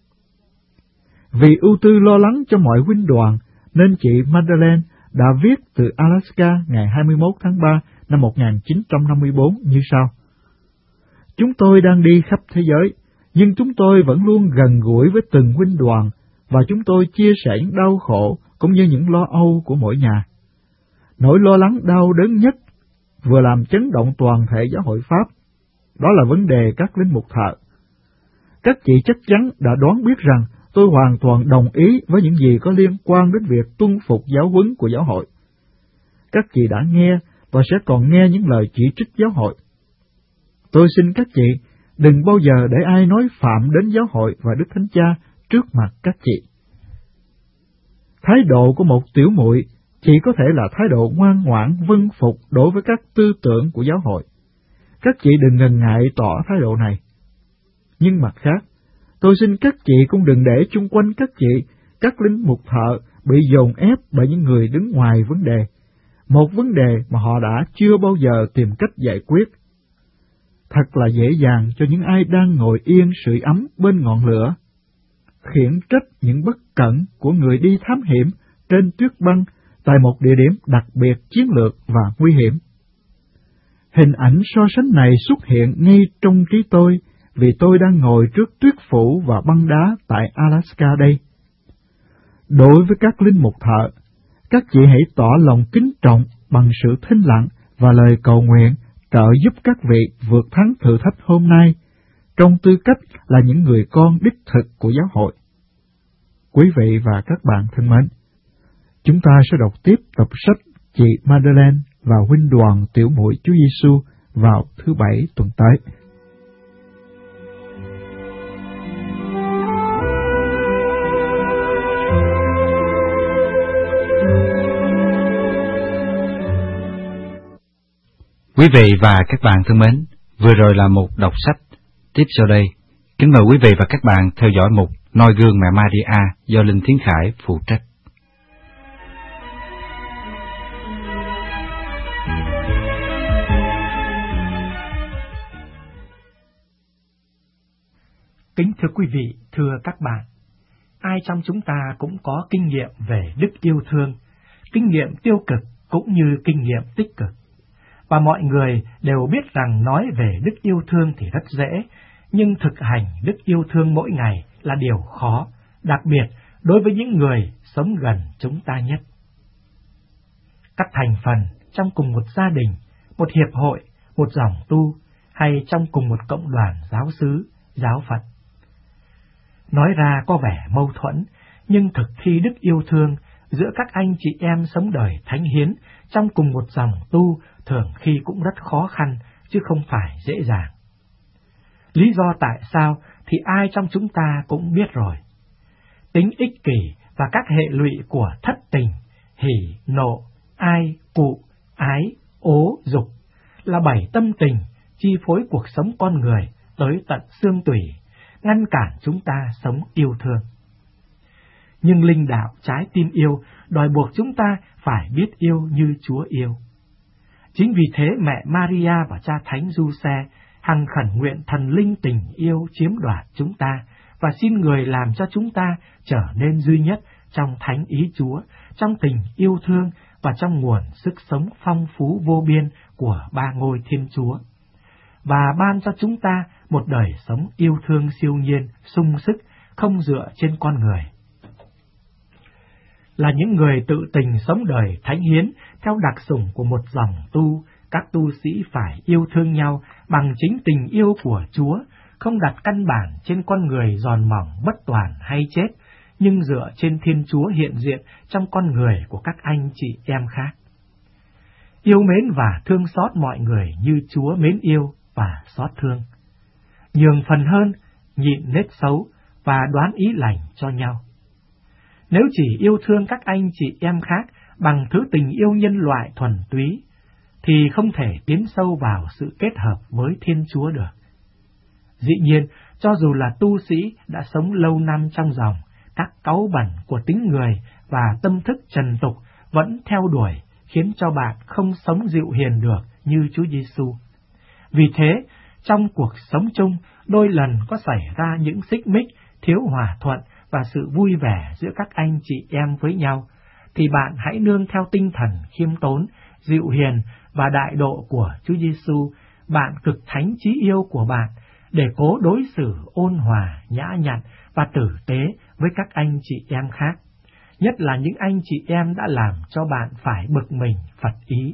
Vì ưu tư lo lắng cho mọi huynh đoàn, nên chị Madeleine đã viết từ Alaska ngày hai mươi mốt tháng ba năm một nghìn chín trăm năm mươi bốn như sau: chúng tôi đang đi khắp thế giới, nhưng chúng tôi vẫn luôn gần gũi với từng huynh đoàn, và chúng tôi chia sẻ những đau khổ cũng như những lo âu của mỗi nhà. Nỗi lo lắng đau đớn nhất vừa làm chấn động toàn thể giáo hội Pháp, đó là vấn đề các linh mục thợ. Các chị chắc chắn đã đoán biết rằng tôi hoàn toàn đồng ý với những gì có liên quan đến việc tuân phục giáo huấn của giáo hội. Các chị đã nghe và sẽ còn nghe những lời chỉ trích giáo hội. Tôi xin các chị đừng bao giờ để ai nói phạm đến giáo hội và Đức Thánh Cha trước mặt các chị. Thái độ của một tiểu muội chỉ có thể là thái độ ngoan ngoãn vâng phục đối với các tư tưởng của giáo hội. Các chị đừng ngần ngại tỏ thái độ này. Nhưng mặt khác, tôi xin các chị cũng đừng để chung quanh các chị, các linh mục thợ bị dồn ép bởi những người đứng ngoài vấn đề, một vấn đề mà họ đã chưa bao giờ tìm cách giải quyết. Thật là dễ dàng cho những ai đang ngồi yên sưởi ấm bên ngọn lửa, khiển trách những bất cẩn của người đi thám hiểm trên tuyết băng tại một địa điểm đặc biệt chiến lược và nguy hiểm. Hình ảnh so sánh này xuất hiện ngay trong trí tôi vì tôi đang ngồi trước tuyết phủ và băng đá tại Alaska đây. Đối với các linh mục thợ, các chị hãy tỏ lòng kính trọng bằng sự thinh lặng và lời cầu nguyện trợ giúp các vị vượt thắng thử thách hôm nay, trong tư cách là những người con đích thực của giáo hội. Quý vị và các bạn thân mến, chúng ta sẽ đọc tiếp tập sách chị Madeleine và huynh đoàn tiểu muội Chúa Giêsu vào thứ Bảy tuần tới. Quý vị và các bạn thân mến, vừa rồi là một đọc sách. Tiếp sau đây, kính mời quý vị và các bạn theo dõi mục Noi gương mẹ Maria do Linh Thiến Khải phụ trách. Kính thưa quý vị, thưa các bạn, ai trong chúng ta cũng có kinh nghiệm về đức yêu thương, kinh nghiệm tiêu cực cũng như kinh nghiệm tích cực. Và mọi người đều biết rằng nói về đức yêu thương thì rất dễ, nhưng thực hành đức yêu thương mỗi ngày là điều khó, đặc biệt đối với những người sống gần chúng ta nhất. Các thành phần trong cùng một gia đình, một hiệp hội, một dòng tu, hay trong cùng một cộng đoàn giáo xứ, giáo phận. Nói ra có vẻ mâu thuẫn, nhưng thực thi đức yêu thương giữa các anh chị em sống đời thánh hiến trong cùng một dòng tu thường khi cũng rất khó khăn, chứ không phải dễ dàng. Lý do tại sao thì ai trong chúng ta cũng biết rồi. Tính ích kỷ và các hệ lụy của thất tình, hỉ, nộ, ai, cụ, ái, ố, dục là bảy tâm tình chi phối cuộc sống con người tới tận xương tủy, ngăn cản chúng ta sống yêu thương. Nhưng linh đạo trái tim yêu đòi buộc chúng ta phải biết yêu như Chúa yêu. Chính vì thế mẹ Maria và cha Thánh Giuse hằng khẩn nguyện thần linh tình yêu chiếm đoạt chúng ta và xin người làm cho chúng ta trở nên duy nhất trong thánh ý Chúa, trong tình yêu thương và trong nguồn sức sống phong phú vô biên của ba ngôi Thiên Chúa, và ban cho chúng ta một đời sống yêu thương siêu nhiên, sung sức, không dựa trên con người. Là những người tự tình sống đời thánh hiến theo đặc sủng của một dòng tu, các tu sĩ phải yêu thương nhau bằng chính tình yêu của Chúa, không đặt căn bản trên con người giòn mỏng bất toàn hay chết, nhưng dựa trên Thiên Chúa hiện diện trong con người của các anh chị em khác. Yêu mến và thương xót mọi người như Chúa mến yêu và xót thương. Nhường phần hơn, nhịn nết xấu và đoán ý lành cho nhau. Nếu chỉ yêu thương các anh chị em khác bằng thứ tình yêu nhân loại thuần túy, thì không thể tiến sâu vào sự kết hợp với Thiên Chúa được. Dĩ nhiên, cho dù là tu sĩ đã sống lâu năm trong dòng, các cáu bẩn của tính người và tâm thức trần tục vẫn theo đuổi, khiến cho bạn không sống dịu hiền được như Chúa Giêsu. Vì thế, trong cuộc sống chung, đôi lần có xảy ra những xích mích, thiếu hòa thuận và sự vui vẻ giữa các anh chị em với nhau, thì bạn hãy nương theo tinh thần khiêm tốn, dịu hiền và đại độ của Chúa Giêsu, bạn cực thánh chí yêu của bạn, để cố đối xử ôn hòa, nhã nhặn và tử tế với các anh chị em khác, nhất là những anh chị em đã làm cho bạn phải bực mình phật ý.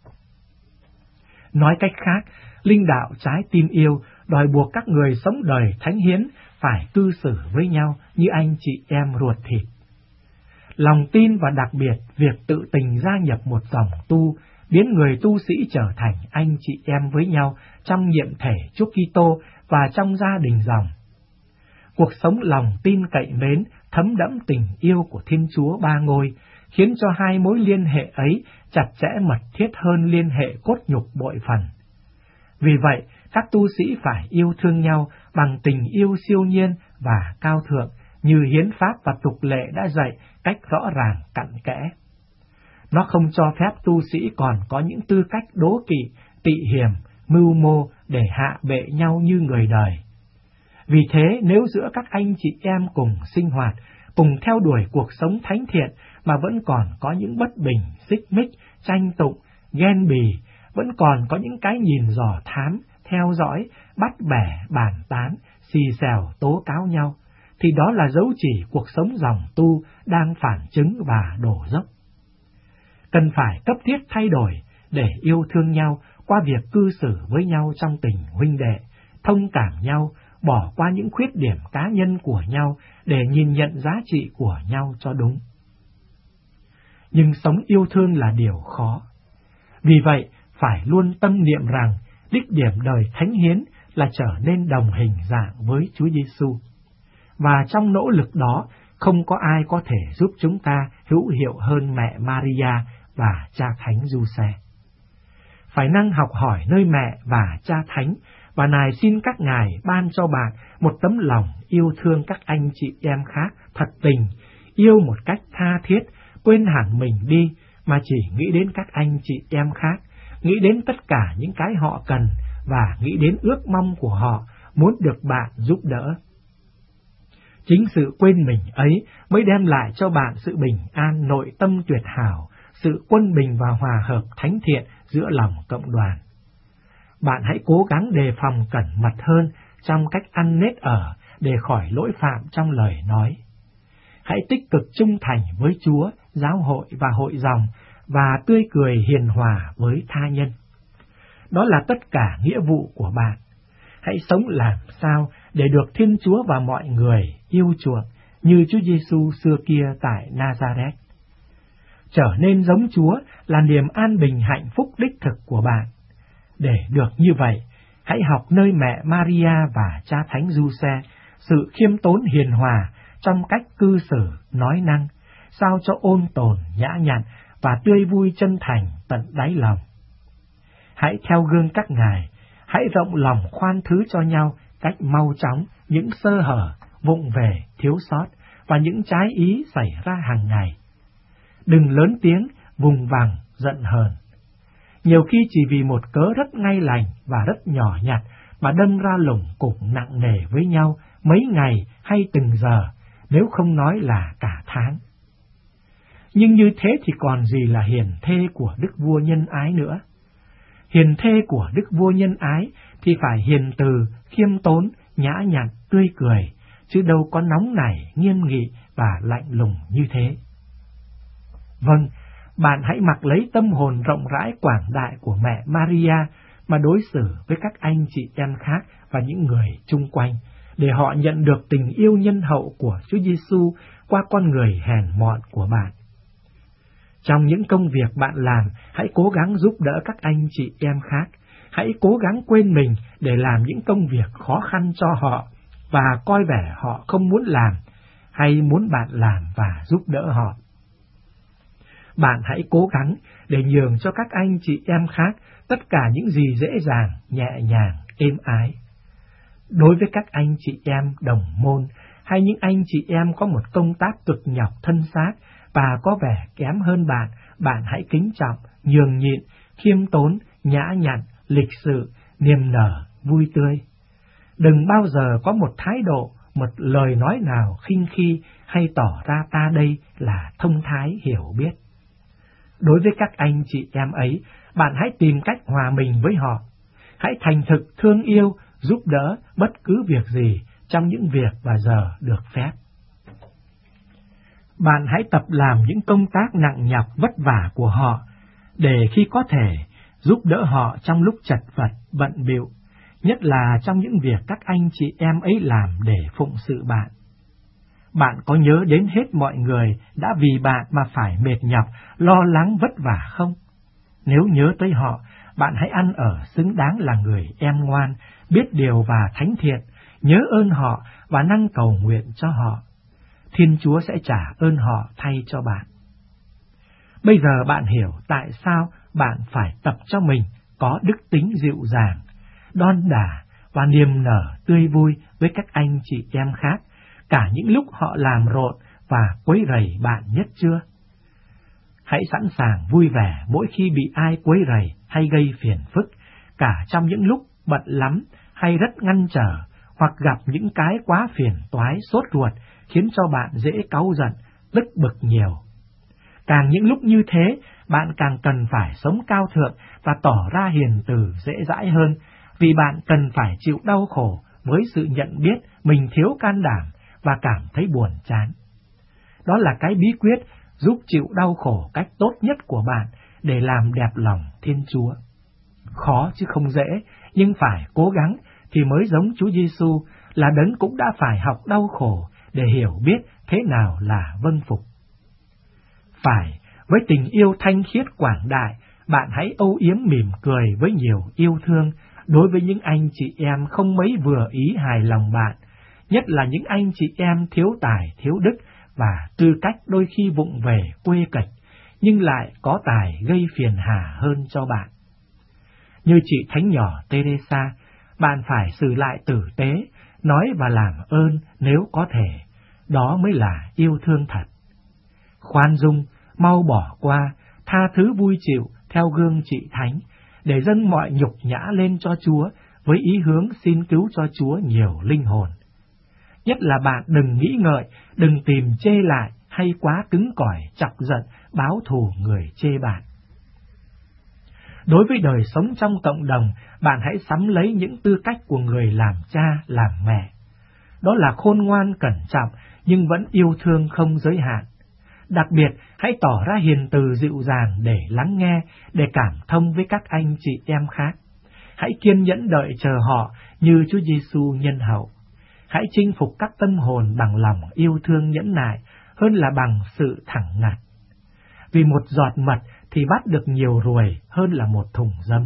Nói cách khác, linh đạo trái tim yêu đòi buộc các người sống đời thánh hiến phải cư xử với nhau như anh chị em ruột thịt. Lòng tin và đặc biệt việc tự tình gia nhập một dòng tu biến người tu sĩ trở thành anh chị em với nhau trong nhiệm thể Chúa Kitô và trong gia đình dòng. Cuộc sống lòng tin cậy mến, thấm đẫm tình yêu của Thiên Chúa ba ngôi, khiến cho hai mối liên hệ ấy chặt chẽ mật thiết hơn liên hệ cốt nhục bội phần. Vì vậy, các tu sĩ phải yêu thương nhau bằng tình yêu siêu nhiên và cao thượng, như hiến pháp và tục lệ đã dạy cách rõ ràng cặn kẽ. Nó không cho phép tu sĩ còn có những tư cách đố kỵ, tị hiềm, mưu mô để hạ bệ nhau như người đời. Vì thế, nếu giữa các anh chị em cùng sinh hoạt, cùng theo đuổi cuộc sống thánh thiện mà vẫn còn có những bất bình, xích mích, tranh tụng, ghen bì, vẫn còn có những cái nhìn dò thám, theo dõi, bắt bẻ, bàn tán, xì xèo, tố cáo nhau, thì đó là dấu chỉ cuộc sống dòng tu đang phản chứng và đổ dốc. Cần phải cấp thiết thay đổi để yêu thương nhau qua việc cư xử với nhau trong tình huynh đệ, thông cảm nhau, bỏ qua những khuyết điểm cá nhân của nhau để nhìn nhận giá trị của nhau cho đúng. Nhưng sống yêu thương là điều khó. Vì vậy, phải luôn tâm niệm rằng đích điểm đời thánh hiến là trở nên đồng hình dạng với Chúa Giêsu. Và trong nỗ lực đó, không có ai có thể giúp chúng ta hữu hiệu hơn mẹ Maria và cha Thánh Giuse. phải năng học hỏi nơi mẹ và cha thánh, và nài xin các ngài ban cho bạn một tấm lòng yêu thương các anh chị em khác thật tình, yêu một cách tha thiết, quên hẳn mình đi, mà chỉ nghĩ đến các anh chị em khác, nghĩ đến tất cả những cái họ cần, và nghĩ đến ước mong của họ muốn được bạn giúp đỡ. Chính sự quên mình ấy mới đem lại cho bạn sự bình an nội tâm tuyệt hảo, sự quân bình và hòa hợp thánh thiện giữa lòng cộng đoàn. Bạn hãy cố gắng đề phòng cẩn mật hơn trong cách ăn nết ở để khỏi lỗi phạm trong lời nói. Hãy tích cực trung thành với Chúa, giáo hội và hội dòng, và tươi cười hiền hòa với tha nhân. Đó là tất cả nghĩa vụ của bạn. Hãy sống làm sao để được Thiên Chúa và mọi người yêu chuộng như Chúa Giêsu xưa kia tại Nazareth. Trở nên giống Chúa là niềm an bình hạnh phúc đích thực của bạn. Để được như vậy, hãy học nơi mẹ Maria và cha Thánh Giuse sự khiêm tốn hiền hòa trong cách cư xử, nói năng, sao cho ôn tồn, nhã nhặn và tươi vui chân thành tận đáy lòng. Hãy theo gương các ngài, hãy rộng lòng khoan thứ cho nhau cách mau chóng những sơ hở, vụng về, thiếu sót và những trái ý xảy ra hàng ngày. Đừng lớn tiếng, vùng vằng, giận hờn. Nhiều khi chỉ vì một cớ rất ngay lành và rất nhỏ nhặt mà đâm ra lủng củng nặng nề với nhau mấy ngày hay từng giờ, nếu không nói là cả tháng. Nhưng như thế thì còn gì là hiền thê của Đức Vua Nhân Ái nữa. Hiền thê của Đức Vua Nhân Ái thì phải hiền từ, khiêm tốn, nhã nhặn, tươi cười, chứ đâu có nóng nảy, nghiêm nghị và lạnh lùng như thế. Vâng, bạn hãy mặc lấy tâm hồn rộng rãi quảng đại của mẹ Maria mà đối xử với các anh chị em khác và những người chung quanh, để họ nhận được tình yêu nhân hậu của Chúa Giêsu qua con người hèn mọn của bạn. Trong những công việc bạn làm, hãy cố gắng giúp đỡ các anh chị em khác. Hãy cố gắng quên mình để làm những công việc khó khăn cho họ, và coi vẻ họ không muốn làm, hay muốn bạn làm và giúp đỡ họ. Bạn hãy cố gắng để nhường cho các anh chị em khác tất cả những gì dễ dàng, nhẹ nhàng, êm ái. Đối với các anh chị em đồng môn, hay những anh chị em có một công tác cực nhọc thân xác và có vẻ kém hơn bạn, bạn hãy kính trọng, nhường nhịn, khiêm tốn, nhã nhặn, lịch sự, niềm nở, vui tươi. Đừng bao giờ có một thái độ, một lời nói nào khinh khi hay tỏ ra ta đây là thông thái hiểu biết. Đối với các anh chị em ấy, bạn hãy tìm cách hòa mình với họ. Hãy thành thực thương yêu, giúp đỡ bất cứ việc gì trong những việc và giờ được phép. Bạn hãy tập làm những công tác nặng nhọc vất vả của họ, để khi có thể giúp đỡ họ trong lúc chật vật, bận bịu, nhất là trong những việc các anh chị em ấy làm để phụng sự bạn. Bạn có nhớ đến hết mọi người đã vì bạn mà phải mệt nhọc, lo lắng vất vả không? Nếu nhớ tới họ, bạn hãy ăn ở xứng đáng là người em ngoan, biết điều và thánh thiện, nhớ ơn họ và năng cầu nguyện cho họ. Thiên Chúa sẽ trả ơn họ thay cho bạn. Bây giờ bạn hiểu tại sao bạn phải tập cho mình có đức tính dịu dàng, đon đả và niềm nở tươi vui với các anh chị em khác, cả những lúc họ làm rộn và quấy rầy bạn nhất chưa? Hãy sẵn sàng vui vẻ mỗi khi bị ai quấy rầy hay gây phiền phức, cả trong những lúc bận lắm hay rất ngăn trở, hoặc gặp những cái quá phiền toái sốt ruột khiến cho bạn dễ cáu giận, tức bực nhiều. Càng những lúc như thế, bạn càng cần phải sống cao thượng và tỏ ra hiền từ dễ dãi hơn, vì bạn cần phải chịu đau khổ với sự nhận biết mình thiếu can đảm và cảm thấy buồn chán. Đó là cái bí quyết giúp chịu đau khổ cách tốt nhất của bạn để làm đẹp lòng Thiên Chúa. Khó chứ không dễ, nhưng phải cố gắng thì mới giống Chúa Giêsu là đấng cũng đã phải học đau khổ để hiểu biết thế nào là vâng phục. Phải, với tình yêu thanh khiết quảng đại, bạn hãy âu yếm mỉm cười với nhiều yêu thương đối với những anh chị em không mấy vừa ý hài lòng bạn, nhất là những anh chị em thiếu tài, thiếu đức và tư cách đôi khi vụng về, quê cạch, nhưng lại có tài gây phiền hà hơn cho bạn. Như chị thánh nhỏ Teresa, bạn phải xử lại tử tế, nói và làm ơn nếu có thể, đó mới là yêu thương thật. Khoan dung, mau bỏ qua, tha thứ vui chịu theo gương chị thánh, để dâng mọi nhục nhã lên cho Chúa, với ý hướng xin cứu cho Chúa nhiều linh hồn. Nhất là bạn đừng nghĩ ngợi, đừng tìm chê lại hay quá cứng cỏi chọc giận, báo thù người chê bạn. Đối với đời sống trong cộng đồng, bạn hãy sắm lấy những tư cách của người làm cha, làm mẹ. Đó là khôn ngoan cẩn trọng, nhưng vẫn yêu thương không giới hạn. Đặc biệt, hãy tỏ ra hiền từ dịu dàng để lắng nghe, để cảm thông với các anh chị em khác. Hãy kiên nhẫn đợi chờ họ như Chúa Giêsu nhân hậu. Hãy chinh phục các tâm hồn bằng lòng yêu thương nhẫn nại hơn là bằng sự thẳng ngặt. Vì một giọt mật thì bắt được nhiều ruồi hơn là một thùng giấm.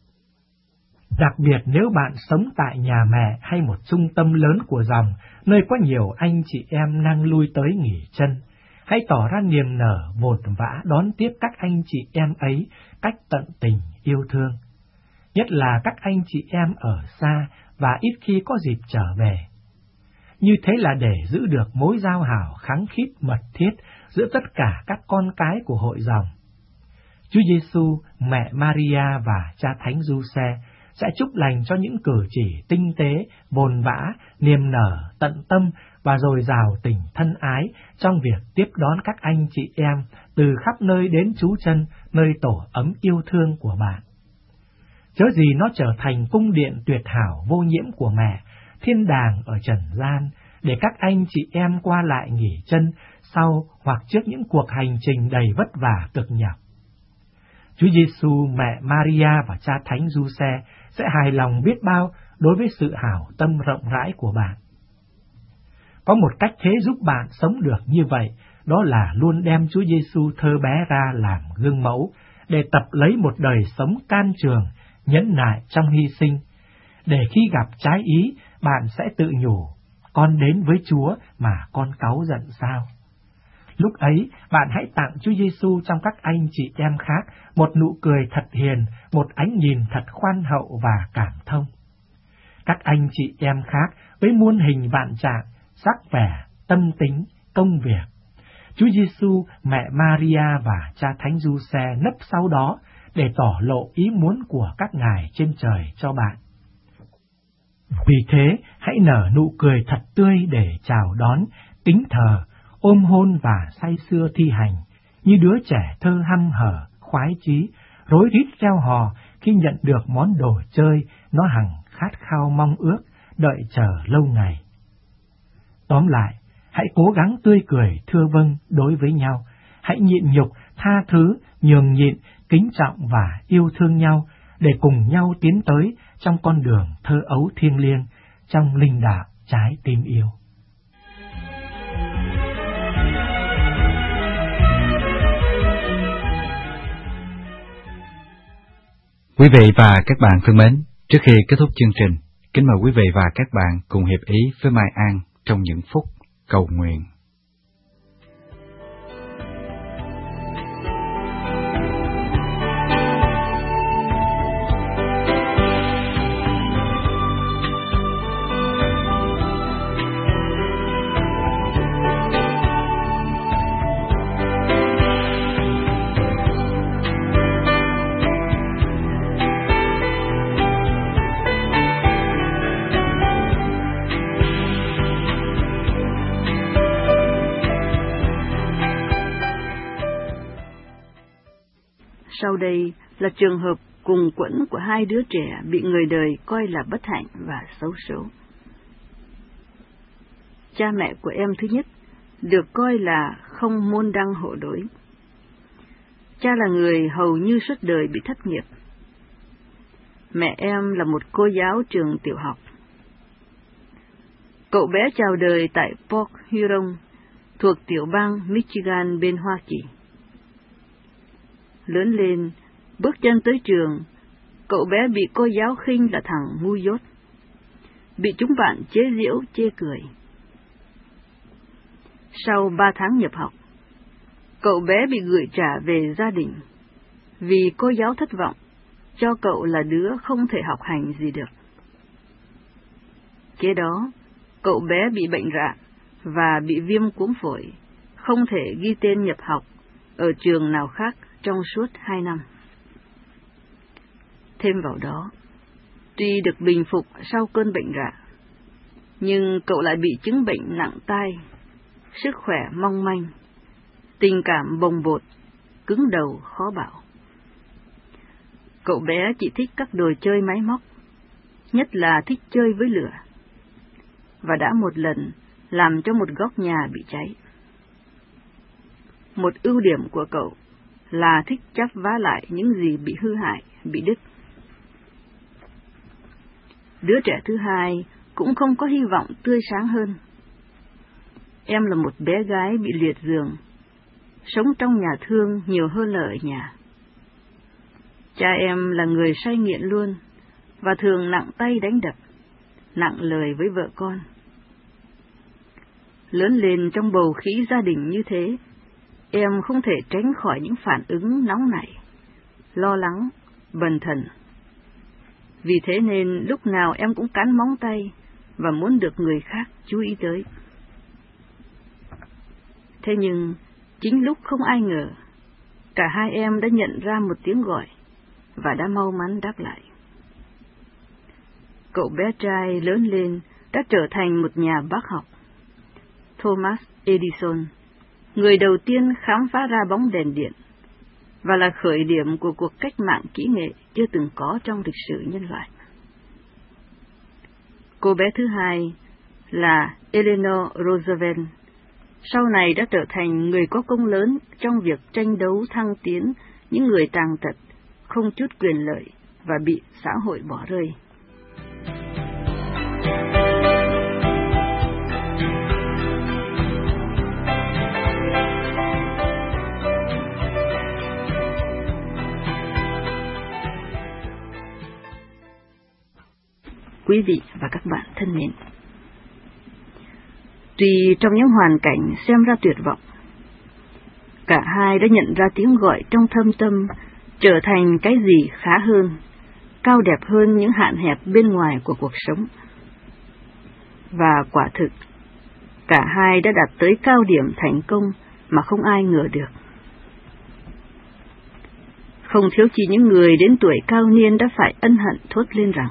Đặc biệt nếu bạn sống tại nhà mẹ hay một trung tâm lớn của dòng, nơi có nhiều anh chị em năng lui tới nghỉ chân, hãy tỏ ra niềm nở vội vã đón tiếp các anh chị em ấy cách tận tình yêu thương. Nhất là các anh chị em ở xa và ít khi có dịp trở về. Như thế là để giữ được mối giao hảo khăng khít mật thiết giữa tất cả các con cái của hội dòng. Chúa Giêsu, mẹ Maria và cha thánh Giuse sẽ chúc lành cho những cử chỉ tinh tế, vồn vã, niềm nở, tận tâm và dồi dào tình thân ái trong việc tiếp đón các anh chị em từ khắp nơi đến trú chân, nơi tổ ấm yêu thương của bạn. Chớ gì nó trở thành cung điện tuyệt hảo vô nhiễm của mẹ, thiên đàng ở trần gian, để các anh chị em qua lại nghỉ chân sau hoặc trước những cuộc hành trình đầy vất vả cực nhọc. Chúa Giêsu, mẹ Maria và cha thánh Giuse sẽ hài lòng biết bao đối với sự hảo tâm rộng rãi của bạn. Có một cách thế giúp bạn sống được như vậy, đó là luôn đem Chúa Giêsu thơ bé ra làm gương mẫu, để tập lấy một đời sống can trường, nhẫn nại trong hy sinh, để khi gặp trái ý, bạn sẽ tự nhủ, con đến với Chúa mà con cáu giận sao? Lúc ấy, bạn hãy tặng Chúa Giêsu trong các anh chị em khác một nụ cười thật hiền, một ánh nhìn thật khoan hậu và cảm thông. Các anh chị em khác với muôn hình vạn trạng, sắc vẻ, tâm tính, công việc. Chúa Giêsu, mẹ Maria và cha thánh Giuse nấp sau đó để tỏ lộ ý muốn của các ngài trên trời cho bạn. Vì thế, hãy nở nụ cười thật tươi để chào đón, kính thờ, ôm hôn và say sưa thi hành, như đứa trẻ thơ hăm hở, khoái chí, rối rít reo hò khi nhận được món đồ chơi nó hằng khát khao mong ước, đợi chờ lâu ngày. Tóm lại, hãy cố gắng tươi cười thưa vâng đối với nhau, hãy nhịn nhục, tha thứ, nhường nhịn, kính trọng và yêu thương nhau, để cùng nhau tiến tới trong con đường thơ ấu thiêng liêng, trong linh đạo trái tim yêu. Quý vị và các bạn thân mến, trước khi kết thúc chương trình, kính mời quý vị và các bạn cùng hiệp ý với Mai An trong những phút cầu nguyện. Sau đây là trường hợp cùng quẫn của hai đứa trẻ bị người đời coi là bất hạnh và xấu số. Cha mẹ của em thứ nhất được coi là không môn đăng hộ đối. Cha là người hầu như suốt đời bị thất nghiệp. Mẹ em là một cô giáo trường tiểu học. Cậu bé chào đời tại Port Huron, thuộc tiểu bang Michigan bên Hoa Kỳ. Lớn lên, bước chân tới trường, cậu bé bị cô giáo khinh là thằng ngu dốt, bị chúng bạn chế giễu chê cười. Sau ba tháng nhập học, cậu bé bị gửi trả về gia đình, vì cô giáo thất vọng cho cậu là đứa không thể học hành gì được. Kế đó, cậu bé bị bệnh rạ và bị viêm cuống phổi, không thể ghi tên nhập học ở trường nào khác trong suốt hai năm. Thêm vào đó, tuy được bình phục sau cơn bệnh rạ, nhưng cậu lại bị chứng bệnh nặng tai, sức khỏe mong manh, tình cảm bồng bột, cứng đầu khó bảo. Cậu bé chỉ thích các đồ chơi máy móc, nhất là thích chơi với lửa, và đã một lần làm cho một góc nhà bị cháy. Một ưu điểm của cậu là thích chắp vá lại những gì bị hư hại, bị đứt. Đứa trẻ thứ hai cũng không có hy vọng tươi sáng hơn. Em là một bé gái bị liệt giường, sống trong nhà thương nhiều hơn là ở nhà. Cha em là người say nghiện luôn, và thường nặng tay đánh đập, nặng lời với vợ con. Lớn lên trong bầu khí gia đình như thế, em không thể tránh khỏi những phản ứng nóng nảy, lo lắng, bần thần. Vì thế nên lúc nào em cũng cắn móng tay và muốn được người khác chú ý tới. Thế nhưng, chính lúc không ai ngờ, cả hai em đã nhận ra một tiếng gọi và đã mau mắn đáp lại. Cậu bé trai lớn lên đã trở thành một nhà bác học. Thomas Edison, người đầu tiên khám phá ra bóng đèn điện, và là khởi điểm của cuộc cách mạng kỹ nghệ chưa từng có trong lịch sử nhân loại. Cô bé thứ hai là Eleanor Roosevelt, sau này đã trở thành người có công lớn trong việc tranh đấu thăng tiến những người tàn tật, không chút quyền lợi và bị xã hội bỏ rơi. Quý vị và các bạn thân mến, tuy trong những hoàn cảnh xem ra tuyệt vọng, cả hai đã nhận ra tiếng gọi trong thâm tâm trở thành cái gì khá hơn, cao đẹp hơn những hạn hẹp bên ngoài của cuộc sống. Và quả thực, cả hai đã đạt tới cao điểm thành công mà không ai ngờ được. Không thiếu chi những người đến tuổi cao niên đã phải ân hận thốt lên rằng: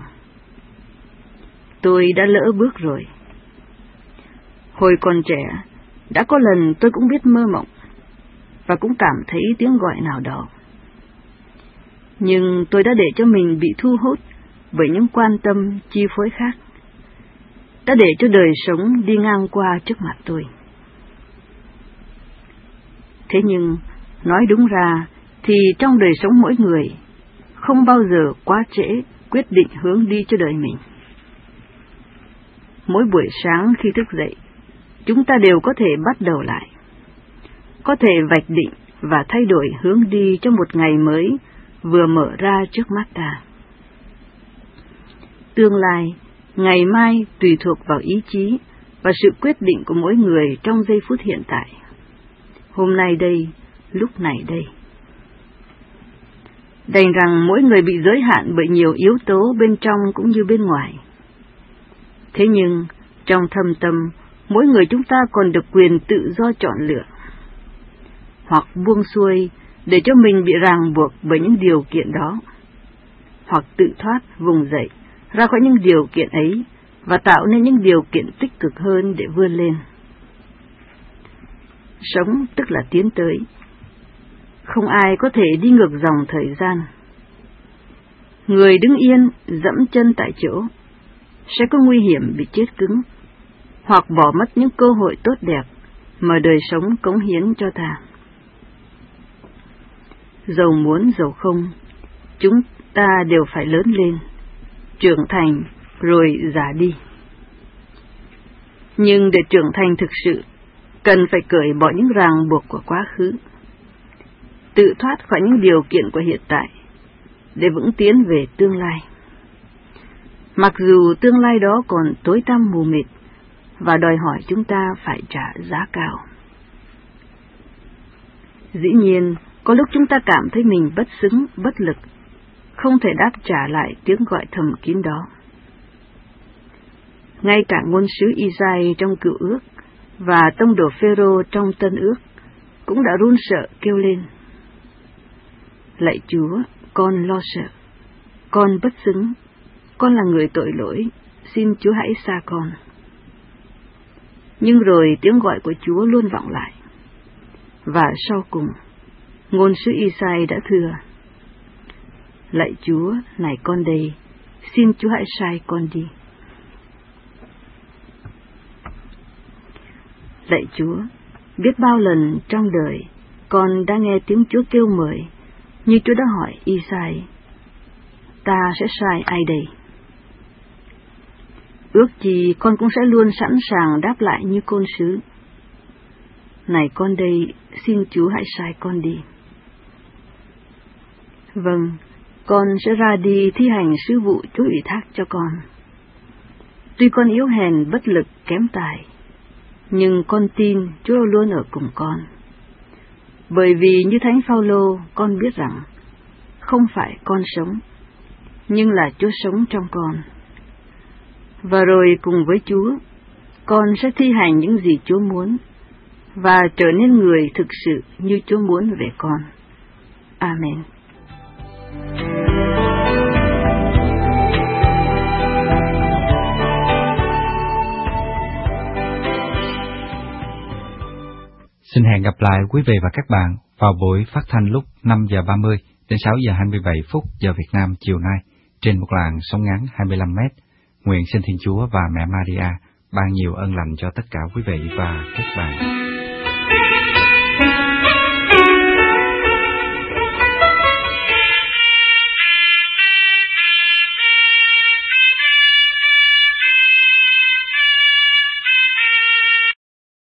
tôi đã lỡ bước rồi. Hồi còn trẻ, đã có lần tôi cũng biết mơ mộng, và cũng cảm thấy tiếng gọi nào đó. Nhưng tôi đã để cho mình bị thu hút bởi những quan tâm chi phối khác, đã để cho đời sống đi ngang qua trước mặt tôi. Thế nhưng, nói đúng ra, thì trong đời sống mỗi người, không bao giờ quá trễ quyết định hướng đi cho đời mình. Mỗi buổi sáng khi thức dậy, chúng ta đều có thể bắt đầu lại, có thể vạch định và thay đổi hướng đi cho một ngày mới vừa mở ra trước mắt ta. Tương lai, ngày mai tùy thuộc vào ý chí và sự quyết định của mỗi người trong giây phút hiện tại. Hôm nay đây, lúc này đây. Đành rằng mỗi người bị giới hạn bởi nhiều yếu tố bên trong cũng như bên ngoài. Thế nhưng, trong thâm tâm, mỗi người chúng ta còn được quyền tự do chọn lựa, hoặc buông xuôi để cho mình bị ràng buộc bởi những điều kiện đó, hoặc tự thoát vùng dậy ra khỏi những điều kiện ấy và tạo nên những điều kiện tích cực hơn để vươn lên. Sống tức là tiến tới. Không ai có thể đi ngược dòng thời gian. Người đứng yên, dẫm chân tại chỗ, sẽ có nguy hiểm bị chết cứng, hoặc bỏ mất những cơ hội tốt đẹp mà đời sống cống hiến cho ta. Dầu muốn dầu không, chúng ta đều phải lớn lên, trưởng thành rồi già đi. Nhưng để trưởng thành thực sự, cần phải cởi bỏ những ràng buộc của quá khứ, tự thoát khỏi những điều kiện của hiện tại, để vững tiến về tương lai. Mặc dù tương lai đó còn tối tăm mù mịt và đòi hỏi chúng ta phải trả giá cao. Dĩ nhiên, có lúc chúng ta cảm thấy mình bất xứng, bất lực, không thể đáp trả lại tiếng gọi thầm kín đó. Ngay cả ngôn sứ Isai trong Cựu Ước và tông đồ Phêrô trong Tân Ước cũng đã run sợ kêu lên: Lạy Chúa, con lo sợ, con bất xứng, con là người tội lỗi, xin Chúa hãy xa con. Nhưng rồi tiếng gọi của Chúa luôn vọng lại, và sau cùng, ngôn sứ Isai đã thưa: Lạy Chúa, này con đây, xin Chúa hãy sai con đi. Lạy Chúa, biết bao lần trong đời con đã nghe tiếng Chúa kêu mời, như Chúa đã hỏi Isai: Ta sẽ sai ai đây? Ước gì con cũng sẽ luôn sẵn sàng đáp lại như côn sứ: Này con đây, xin Chúa hãy sai con đi. Vâng, con sẽ ra đi thi hành sứ vụ Chúa ủy thác cho con. Tuy con yếu hèn, bất lực, kém tài, nhưng con tin Chúa luôn ở cùng con. Bởi vì như Thánh Phaolô, con biết rằng không phải con sống, nhưng là Chúa sống trong con. Và rồi cùng với Chúa, con sẽ thi hành những gì Chúa muốn, và trở nên người thực sự như Chúa muốn về con. Amen. Xin hẹn gặp lại quý vị và các bạn vào buổi phát thanh lúc năm giờ ba mươi đến sáu giờ hai mươi bảy phút giờ Việt Nam chiều nay trên một làn sóng ngắn hai mươi lăm mét. Nguyện xin Thiên Chúa và Mẹ Maria ban nhiều ân lành cho tất cả quý vị và các bạn.